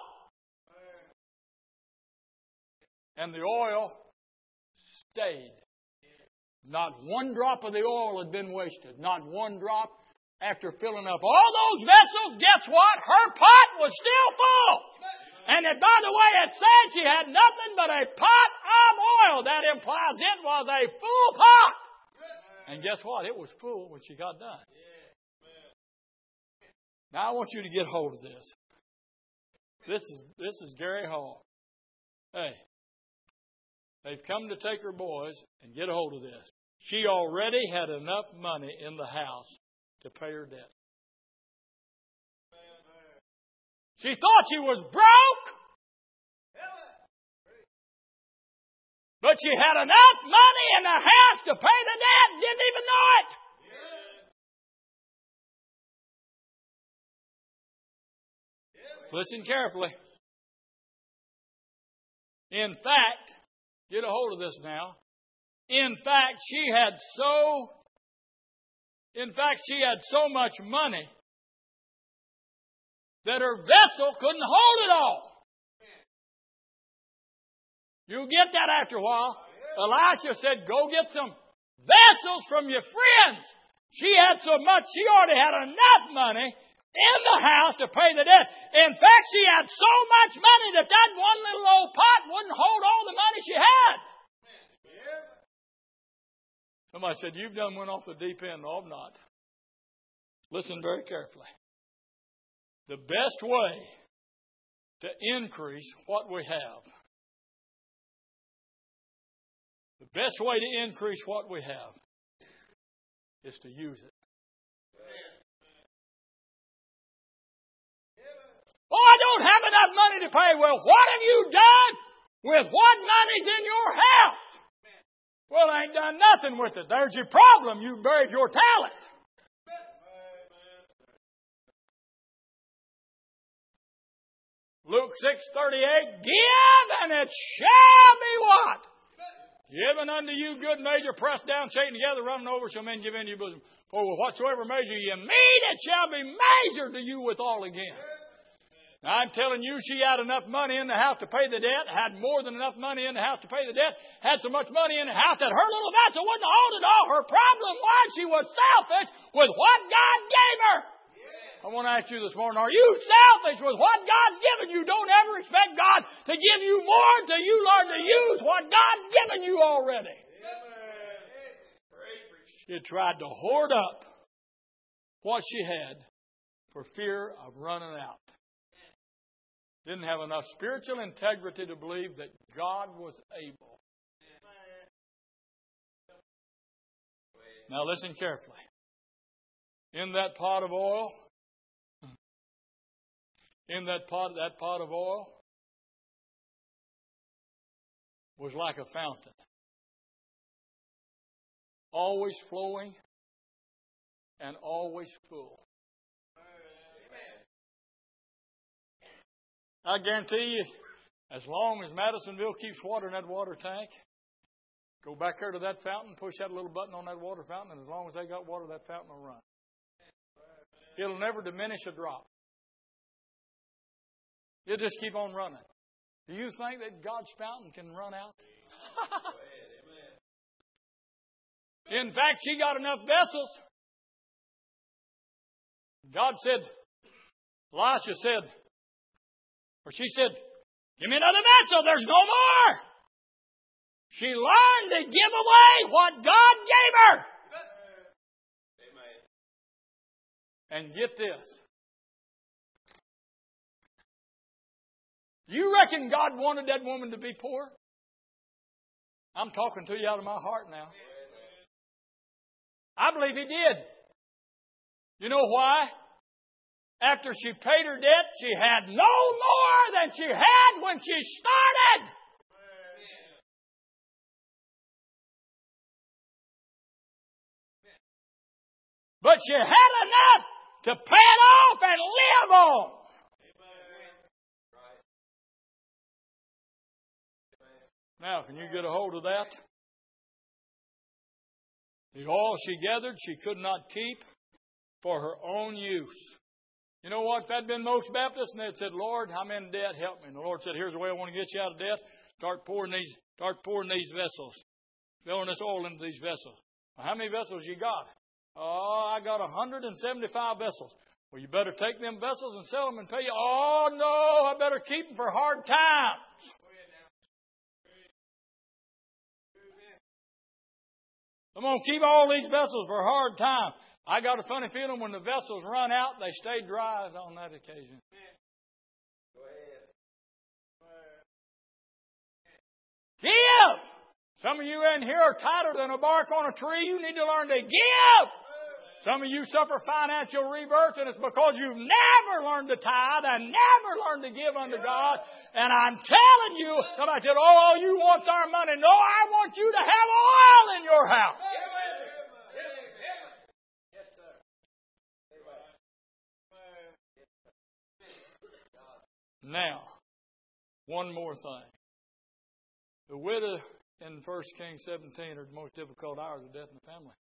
And the oil stayed. Not one drop of the oil had been wasted. Not one drop. After filling up all those vessels, guess what? Her pot was still full. And it, by the way, it said she had nothing but a pot of oil. That implies it was a full pot. And guess what? It was full when she got done. Now I want you to get hold of this. This is this is Gary Hall. Hey, they've come to take her boys and get a hold of this. She already had enough money in the house to pay her debt. She thought she was broke, but she had enough money in the house to pay the debt and didn't even know it. Listen carefully. In fact, get a hold of this now. In fact, she had so In fact, she had so much money that her vessel couldn't hold it all. You'll get that after a while. Elisha said, Go get some vessels from your friends. She had so much, she already had enough money in the house to pay the debt. In fact, she had so much money that that one little old pot wouldn't hold all the money she had. Somebody said, You've done went off the deep end. No, I'm not. Listen very carefully. The best way to increase what we have, the best way to increase what we have is to use it. Oh, I don't have enough money to pay. Well, what have you done with what money's in your house? Well, I ain't done nothing with it. There's your problem. You buried your talent. Luke six thirty-eight, give and it shall be what? Given unto you good measure, pressed down, shaken together, running over, shall men give into your bosom. For with whatsoever measure you mete, it shall be measured to you withal again. Now, I'm telling you, she had enough money in the house to pay the debt, had more than enough money in the house to pay the debt, had so much money in the house that her little vessel wouldn't hold it all. Her problem was she was selfish with what God gave her. I want to ask you this morning, are you selfish with what God's given you? Don't ever expect God to give you more until you learn to use what God's given you already. She tried to hoard up what she had for fear of running out. Didn't have enough spiritual integrity to believe that God was able. Now listen carefully. In that pot of oil, in that pot, that pot of oil was like a fountain. Always flowing and always full. I guarantee you, As long as Madisonville keeps water in that water tank, go back there to that fountain, push that little button on that water fountain, and as long as they got water, that fountain will run. It'll never diminish a drop. It'll just keep on running. Do you think that God's fountain can run out? In fact, she got enough vessels. God said, Elisha said, or she said, give me another vessel. There's no more. She learned to give away what God gave her. And get this. You reckon God wanted that woman to be poor? I'm talking to you out of my heart now. I believe He did. You know why? After she paid her debt, she had no more than she had when she started. But she had enough to pay it off and live on. Now, can you get a hold of that? The oil she gathered, she could not keep for her own use. You know what? If that had been most Baptists, and they'd said, Lord, I'm in debt, help me. And the Lord said, here's the way I want to get you out of debt. Start pouring these, start pouring these vessels. Filling this oil into these vessels. Well, how many vessels you got? Oh, I got one hundred seventy-five vessels. Well, you better take them vessels and sell them and pay you. Oh, no, I better keep them for hard times. I'm going to keep all these vessels for a hard time. I got a funny feeling when the vessels run out, they stay dry on that occasion. Give! Some of you in here are tighter than a bark on a tree. You need to learn to give. Some of you suffer financial rebirth, and it's because you've never learned to tithe and never learned to give unto God. And I'm telling you, somebody said, oh, all you want's our money. No, I want you to have oil in your house. Now, one more thing. The widow in First Kings seventeen are the most difficult hours of death in the family.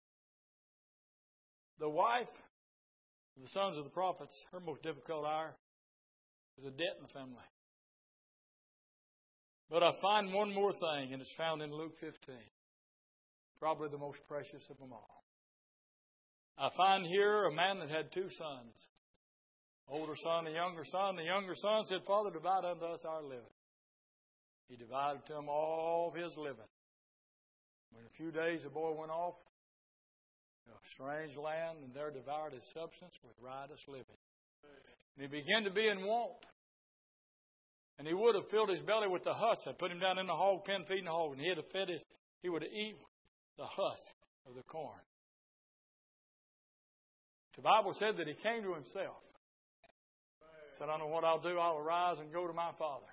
The wife of the sons of the prophets, her most difficult hour is a debt in the family. But I find one more thing, and it's found in Luke fifteen. Probably the most precious of them all. I find here a man that had two sons. Older son, a younger son. The younger son said, Father, divide unto us our living. He divided to him all of his living. In a few days, the boy went off to a strange land, and there devoured his substance with riotous living. And he began to be in want. And he would have filled his belly with the husk. I'd put him down in the hog pen feeding the hog, and he'd have fed his, he would have eaten the husk of the corn. The Bible said that he came to himself. Said, I don't know what I'll do. I'll arise and go to my father.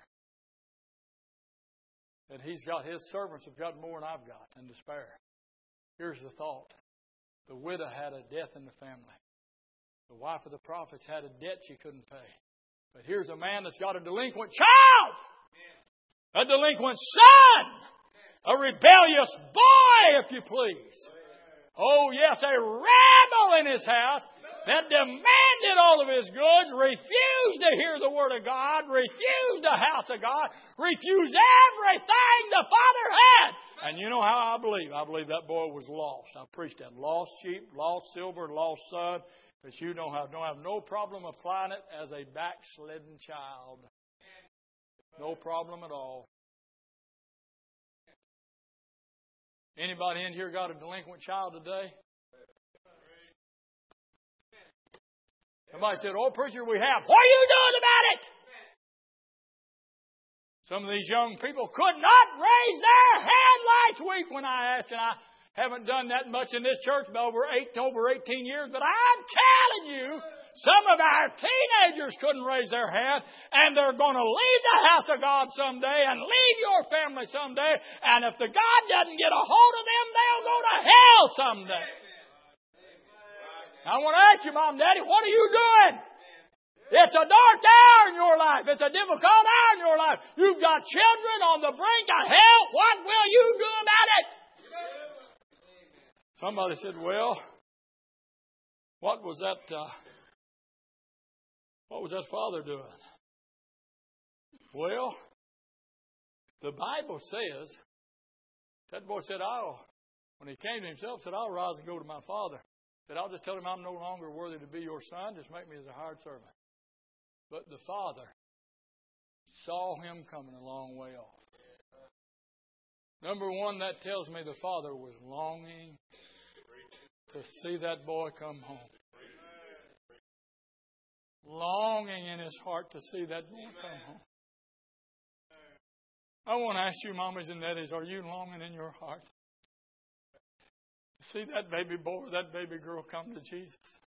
That he's got, his servants have got more than I've got, and despair. Here's the thought. The widow had a death in the family. The wife of the prophets had a debt she couldn't pay. But here's a man that's got a delinquent child. A delinquent son. A rebellious boy, if you please. Oh, yes, a rebel in his house that demanded all of his goods, refused to hear the Word of God, refused the house of God, refused everything the Father had. And you know how I believe? I believe that boy was lost. I preached that. Lost sheep, lost silver, lost son. But you don't have, don't have no problem applying it as a backslidden child. No problem at all. Anybody in here got a delinquent child today? Somebody said, oh, preacher, we have. What are you doing about it? Some of these young people could not raise their hand last week when I asked, and I haven't done that much in this church about over eight, over eighteen years, but I'm telling you, some of our teenagers couldn't raise their hand, and they're going to leave the house of God someday and leave your family someday, and if the God doesn't get a hold of them, they'll go to hell someday. I want to ask you, Mom, Daddy, what are you doing? It's a dark hour in your life. It's a difficult hour in your life. You've got children on the brink of hell. What will you do about it? Somebody said, well, what was that, uh, what was that father doing? Well, the Bible says, that boy said, I'll, when he came to himself, said, I'll rise and go to my father. Said, I'll just tell him I'm no longer worthy to be your son. Just make me as a hired servant. But the father saw him coming a long way off. Number one, that tells me the father was longing to see that boy come home. Longing in his heart to see that boy come home. I want to ask you, mamas and daddies, are you longing in your heart to see that baby boy, that baby girl come to Jesus?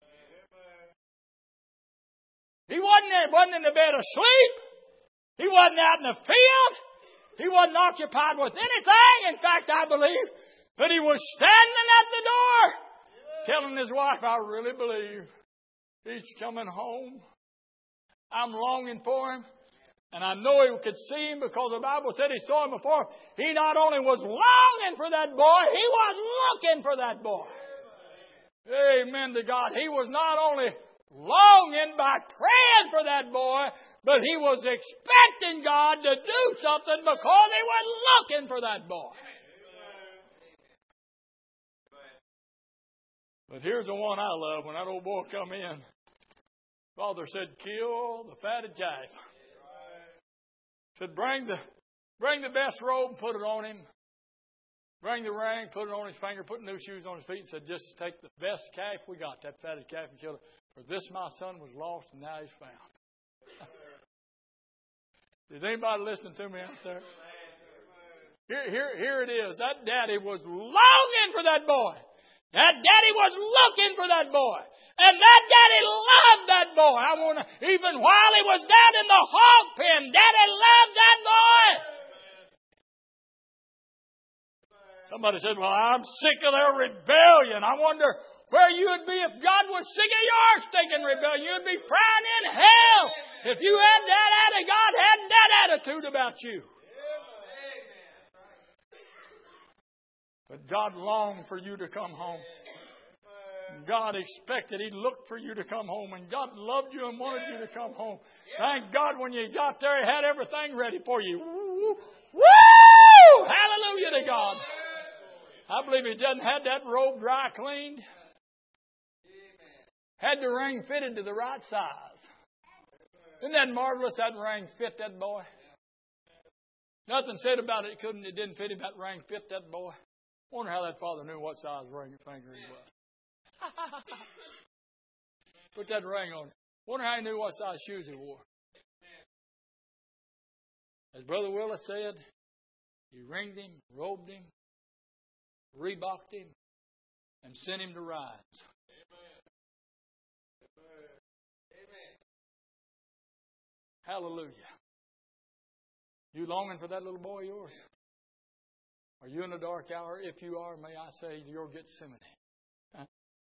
He wasn't there, wasn't in the bed asleep. He wasn't out in the field. He wasn't occupied with anything. In fact, I believe that he was standing at the door telling his wife, I really believe he's coming home. I'm longing for him. And I know he could see him because the Bible said he saw him before. He not only was longing for that boy, he was looking for that boy. Amen to God. He was not only longing by praying for that boy, but he was expecting God to do something because he was looking for that boy. But here's the one I love. When that old boy come in, Father said, kill the fatted calf. Said, bring the bring the best robe and put it on him. Bring the ring, put it on his finger, put new shoes on his feet. Said, just take the best calf we got, that fatted calf, and kill it. For this my son was lost and now he's found. Is anybody listening to me out there? Here, here, here it is. That daddy was longing for that boy. That daddy was looking for that boy. And that daddy loved that boy. I want to, even while he was down in the hog pen, daddy loved that boy. Somebody said, well, I'm sick of their rebellion. I wonder where you would be if God was sick of your stinking rebellion. You'd be crying in hell if you had that attitude. God had that attitude about you. But God longed for you to come home. God expected, He looked for you to come home. And God loved you and wanted you to come home. Thank God when you got there, He had everything ready for you. Woo! Woo! Hallelujah to God. I believe He doesn't have that robe dry cleaned. Had the ring fitted to the right size. Isn't that marvelous? That ring fit that boy. Nothing said about it. Couldn't it didn't fit him. That ring fit that boy. Wonder how that father knew what size ring finger he was. Put that ring on. Wonder how he knew what size shoes he wore. As Brother Willis said, he ringed him, robed him, reebocked him, and sent him to rides. Hallelujah. You longing for that little boy of yours? Are you in a dark hour? If you are, may I say you're Gethsemane. Huh?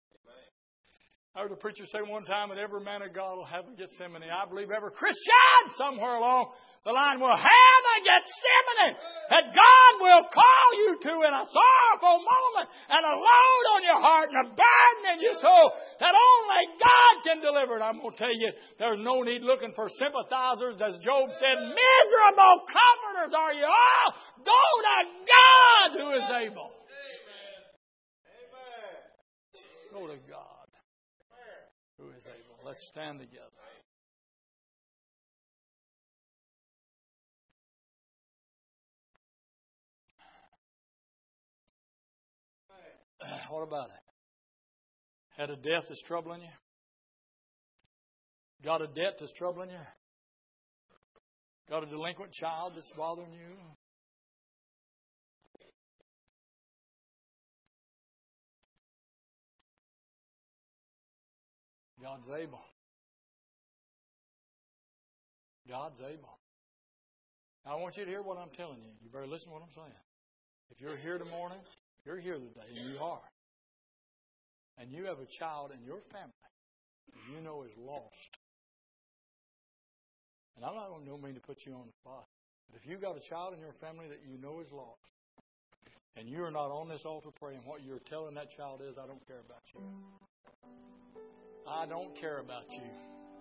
I heard a preacher say one time that every man of God will have a Gethsemane. I believe every Christian somewhere along the line will have a Gethsemane that God will call you to in a sorrowful moment and a load on your heart and a burden in your soul that only God can deliver it. I'm going to tell you, there's no need looking for sympathizers. As Job said, miserable comforters are you all. Go to God who is able. Go to God who is able. Let's stand together. What about it? Had a death that's troubling you? Got a debt that's troubling you? Got a delinquent child that's bothering you? God's able. God's able. Now, I want you to hear what I'm telling you. You better listen to what I'm saying. If you're here this morning, you're here today, and you are. And you have a child in your family that you know is lost. And I'm not going to mean to put you on the spot. But if you've got a child in your family that you know is lost, and you're not on this altar praying, what you're telling that child is, I don't care about you. I don't care about you.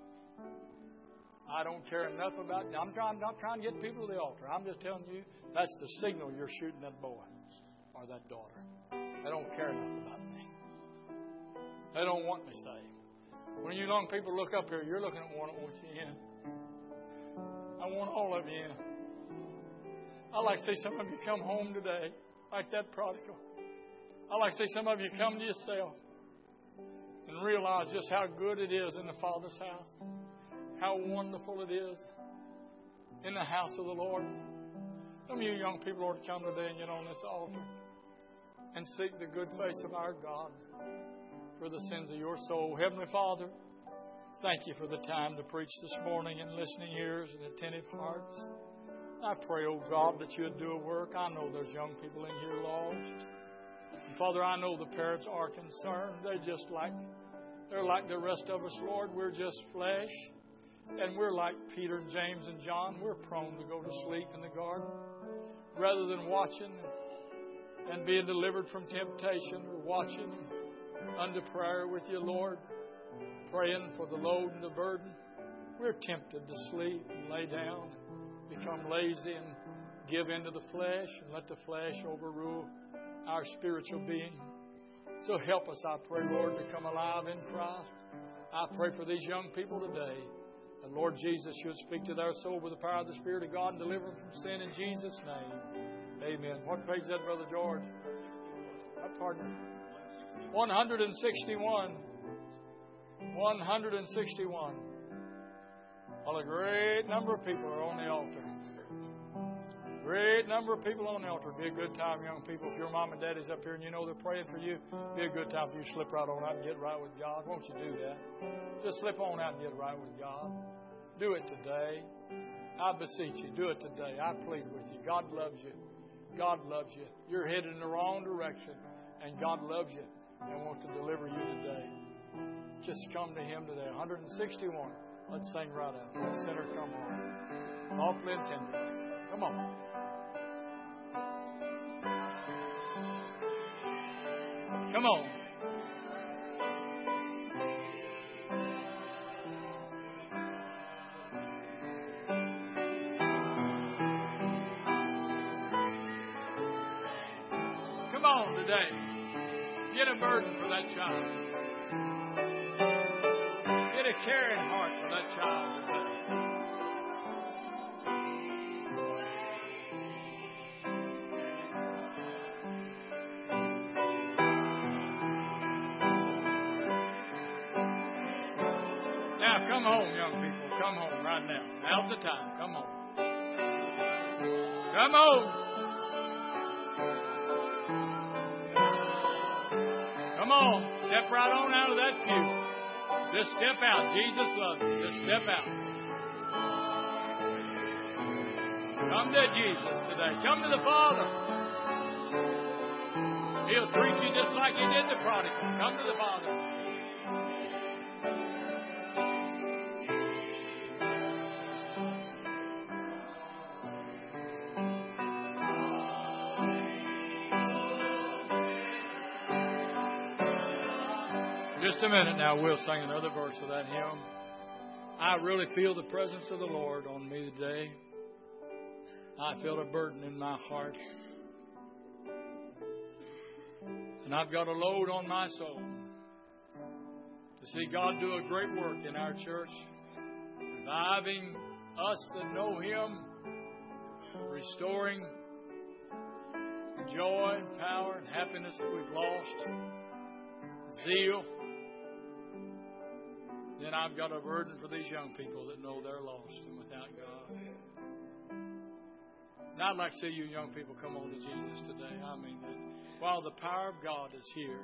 I don't care enough about you. I'm trying, not trying to get people to the altar. I'm just telling you, that's the signal you're shooting that boy or that daughter. They don't care enough about me. They don't want me saved. When you young people look up here, you're looking at one that wants you in. I want all of you in. I'd like to see some of you come home today, like that prodigal. I'd like to see some of you come to yourself and realize just how good it is in the Father's house. How wonderful it is in the house of the Lord. Some of you young people ought to come today and get on this altar and seek the good face of our God for the sins of your soul. Heavenly Father, thank you for the time to preach this morning and listening ears and attentive hearts. I pray, oh God, that you would do a work. I know there's young people in here lost. And Father, I know the parents are concerned. They're just like, they're like the rest of us, Lord. We're just flesh. And we're like Peter and James and John. We're prone to go to sleep in the garden. Rather than watching and being delivered from temptation, we're watching under prayer with you, Lord, praying for the load and the burden. We're tempted to sleep and lay down, become lazy and give in to the flesh and let the flesh overrule our spiritual being. So help us, I pray, Lord, to come alive in Christ. I pray for these young people today. And Lord Jesus, you would speak to their soul with the power of the Spirit of God and deliver them from sin in Jesus' name. Amen. What page is that, Brother George? I pardon. one sixty-one. one sixty-one. Well, a great number of people are on the altar. Great number of people on the altar. Be a good time, young people. If your mom and daddy's up here and you know they're praying for you, be a good time for you to slip right on out and get right with God. Won't you do that? Just slip on out and get right with God. Do it today. I beseech you, do it today. I plead with you. God loves you. God loves you. You're headed in the wrong direction, and God loves you and wants to deliver you today. Just come to Him today. one sixty-one. Let's sing right out. Let sinner come on. Softly and tenderly. Come on. Come on. Come on today. Get a burden for that child. Get a caring heart for that child today. Come home, young people. Come home right now. Now's the time. Come home. Come home. Come on. Step right on out of that pew. Just step out. Jesus loves you. Just step out. Come to Jesus today. Come to the Father. He'll treat you just like He did the prodigal. Come to the Father. Just a minute now, we'll sing another verse of that hymn. I really feel the presence of the Lord on me today. I feel a burden in my heart. And I've got a load on my soul to see God do a great work in our church, reviving us that know Him, restoring joy and power and happiness that we've lost, zeal. Then I've got a burden for these young people that know they're lost and without God. And I'd like to see you young people come on to Jesus today. I mean that. While the power of God is here,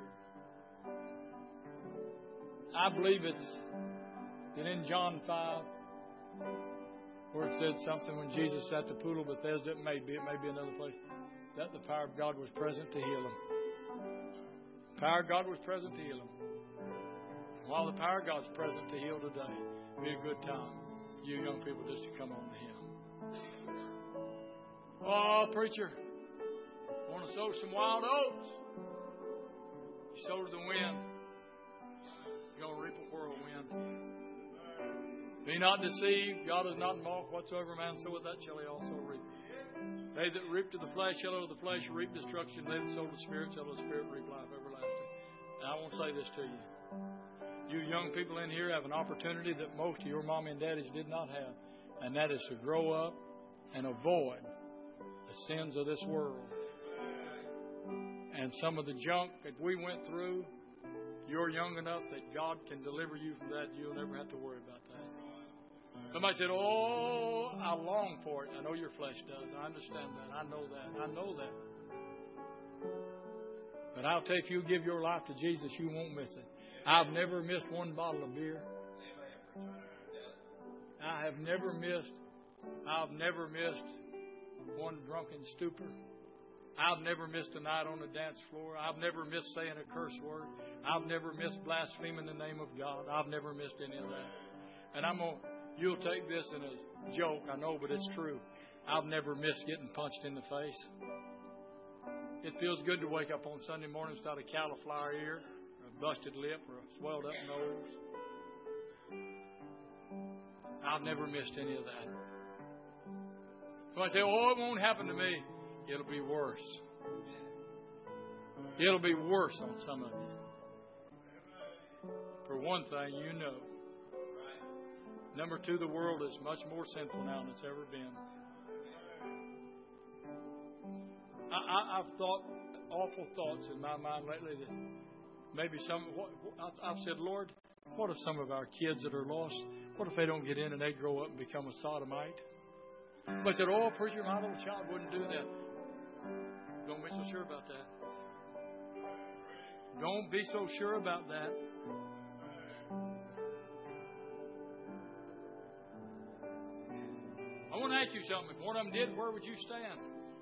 I believe it's that in John five, where it said something when Jesus at the pool of Bethesda, it may be, it may be another place, that the power of God was present to heal them. The power of God was present to heal them. While the power of God's present to heal today, be a good time you young people just to come on to Him. Oh, preacher, want to sow some wild oats? You sow to the wind, you're going to reap a whirlwind. Be not deceived. God is not mocked. Whatsoever man soweth, that shall he also reap. They that reap to the flesh shall of the flesh reap destruction. They that sow to the Spirit shall of the Spirit reap life everlasting. And I want to say this to you. You young people in here have an opportunity that most of your mommy and daddies did not have. And that is to grow up and avoid the sins of this world. And some of the junk that we went through, you're young enough that God can deliver you from that. You'll never have to worry about that. Somebody said, oh, I long for it. I know your flesh does. I understand that. I know that. I know that. But I'll tell you, if you give your life to Jesus, you won't miss it. I've never missed one bottle of beer. I have never missed, I've never missed one drunken stupor. I've never missed a night on the dance floor. I've never missed saying a curse word. I've never missed blaspheming the name of God. I've never missed any of that. And I'm going to, you'll take this in a joke, I know, but it's true. I've never missed getting punched in the face. It feels good to wake up on Sunday morning without a cauliflower ear, or a busted lip, or a swelled up nose. I've never missed any of that. So I say, oh, it won't happen to me. It'll be worse. It'll be worse on some of you. For one thing, you know. Number two, the world is much more sinful now than it's ever been. I, I, I've thought awful thoughts in my mind lately that maybe some. What, I've said, Lord, what if some of our kids that are lost, what if they don't get in and they grow up and become a sodomite? But I said, oh, preacher, my little child wouldn't do that. Don't be so sure about that. Don't be so sure about that. I want to ask you something. If one of them did, where would you stand?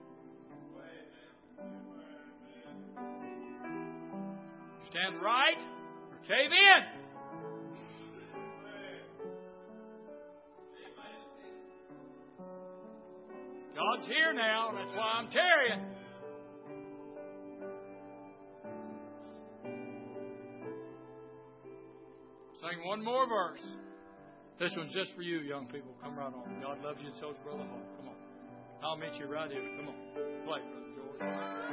Stand right or cave in? God's here now. That's why I'm tarrying. Sing one more verse. This one's just for you, young people. Come right on. God loves you and so does Brother Hall. Come on. I'll meet you right here. Come on. Play, Brother George.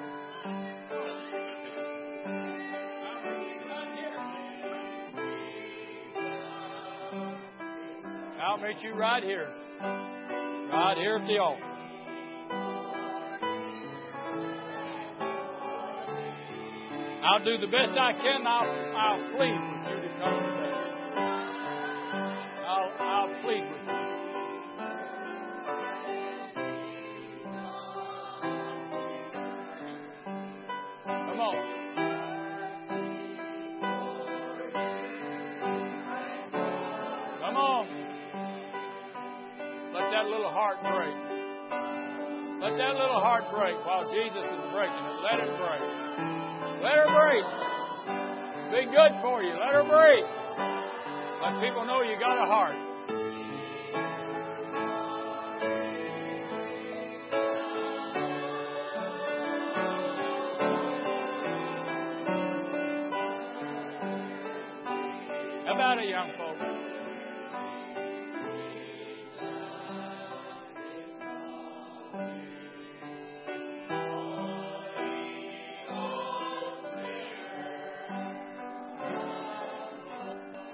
I'll meet you right here. Right here at the altar. I'll do the best I can. I'll, I'll plead with you to come today. I'll, I'll plead with you. Come on. Come on. Let that little heart break. Let that little heart break while Jesus is breaking it. Let it break. Let her break. Be good for you. Let her break. Let people know you got a heart. How about it, young folks?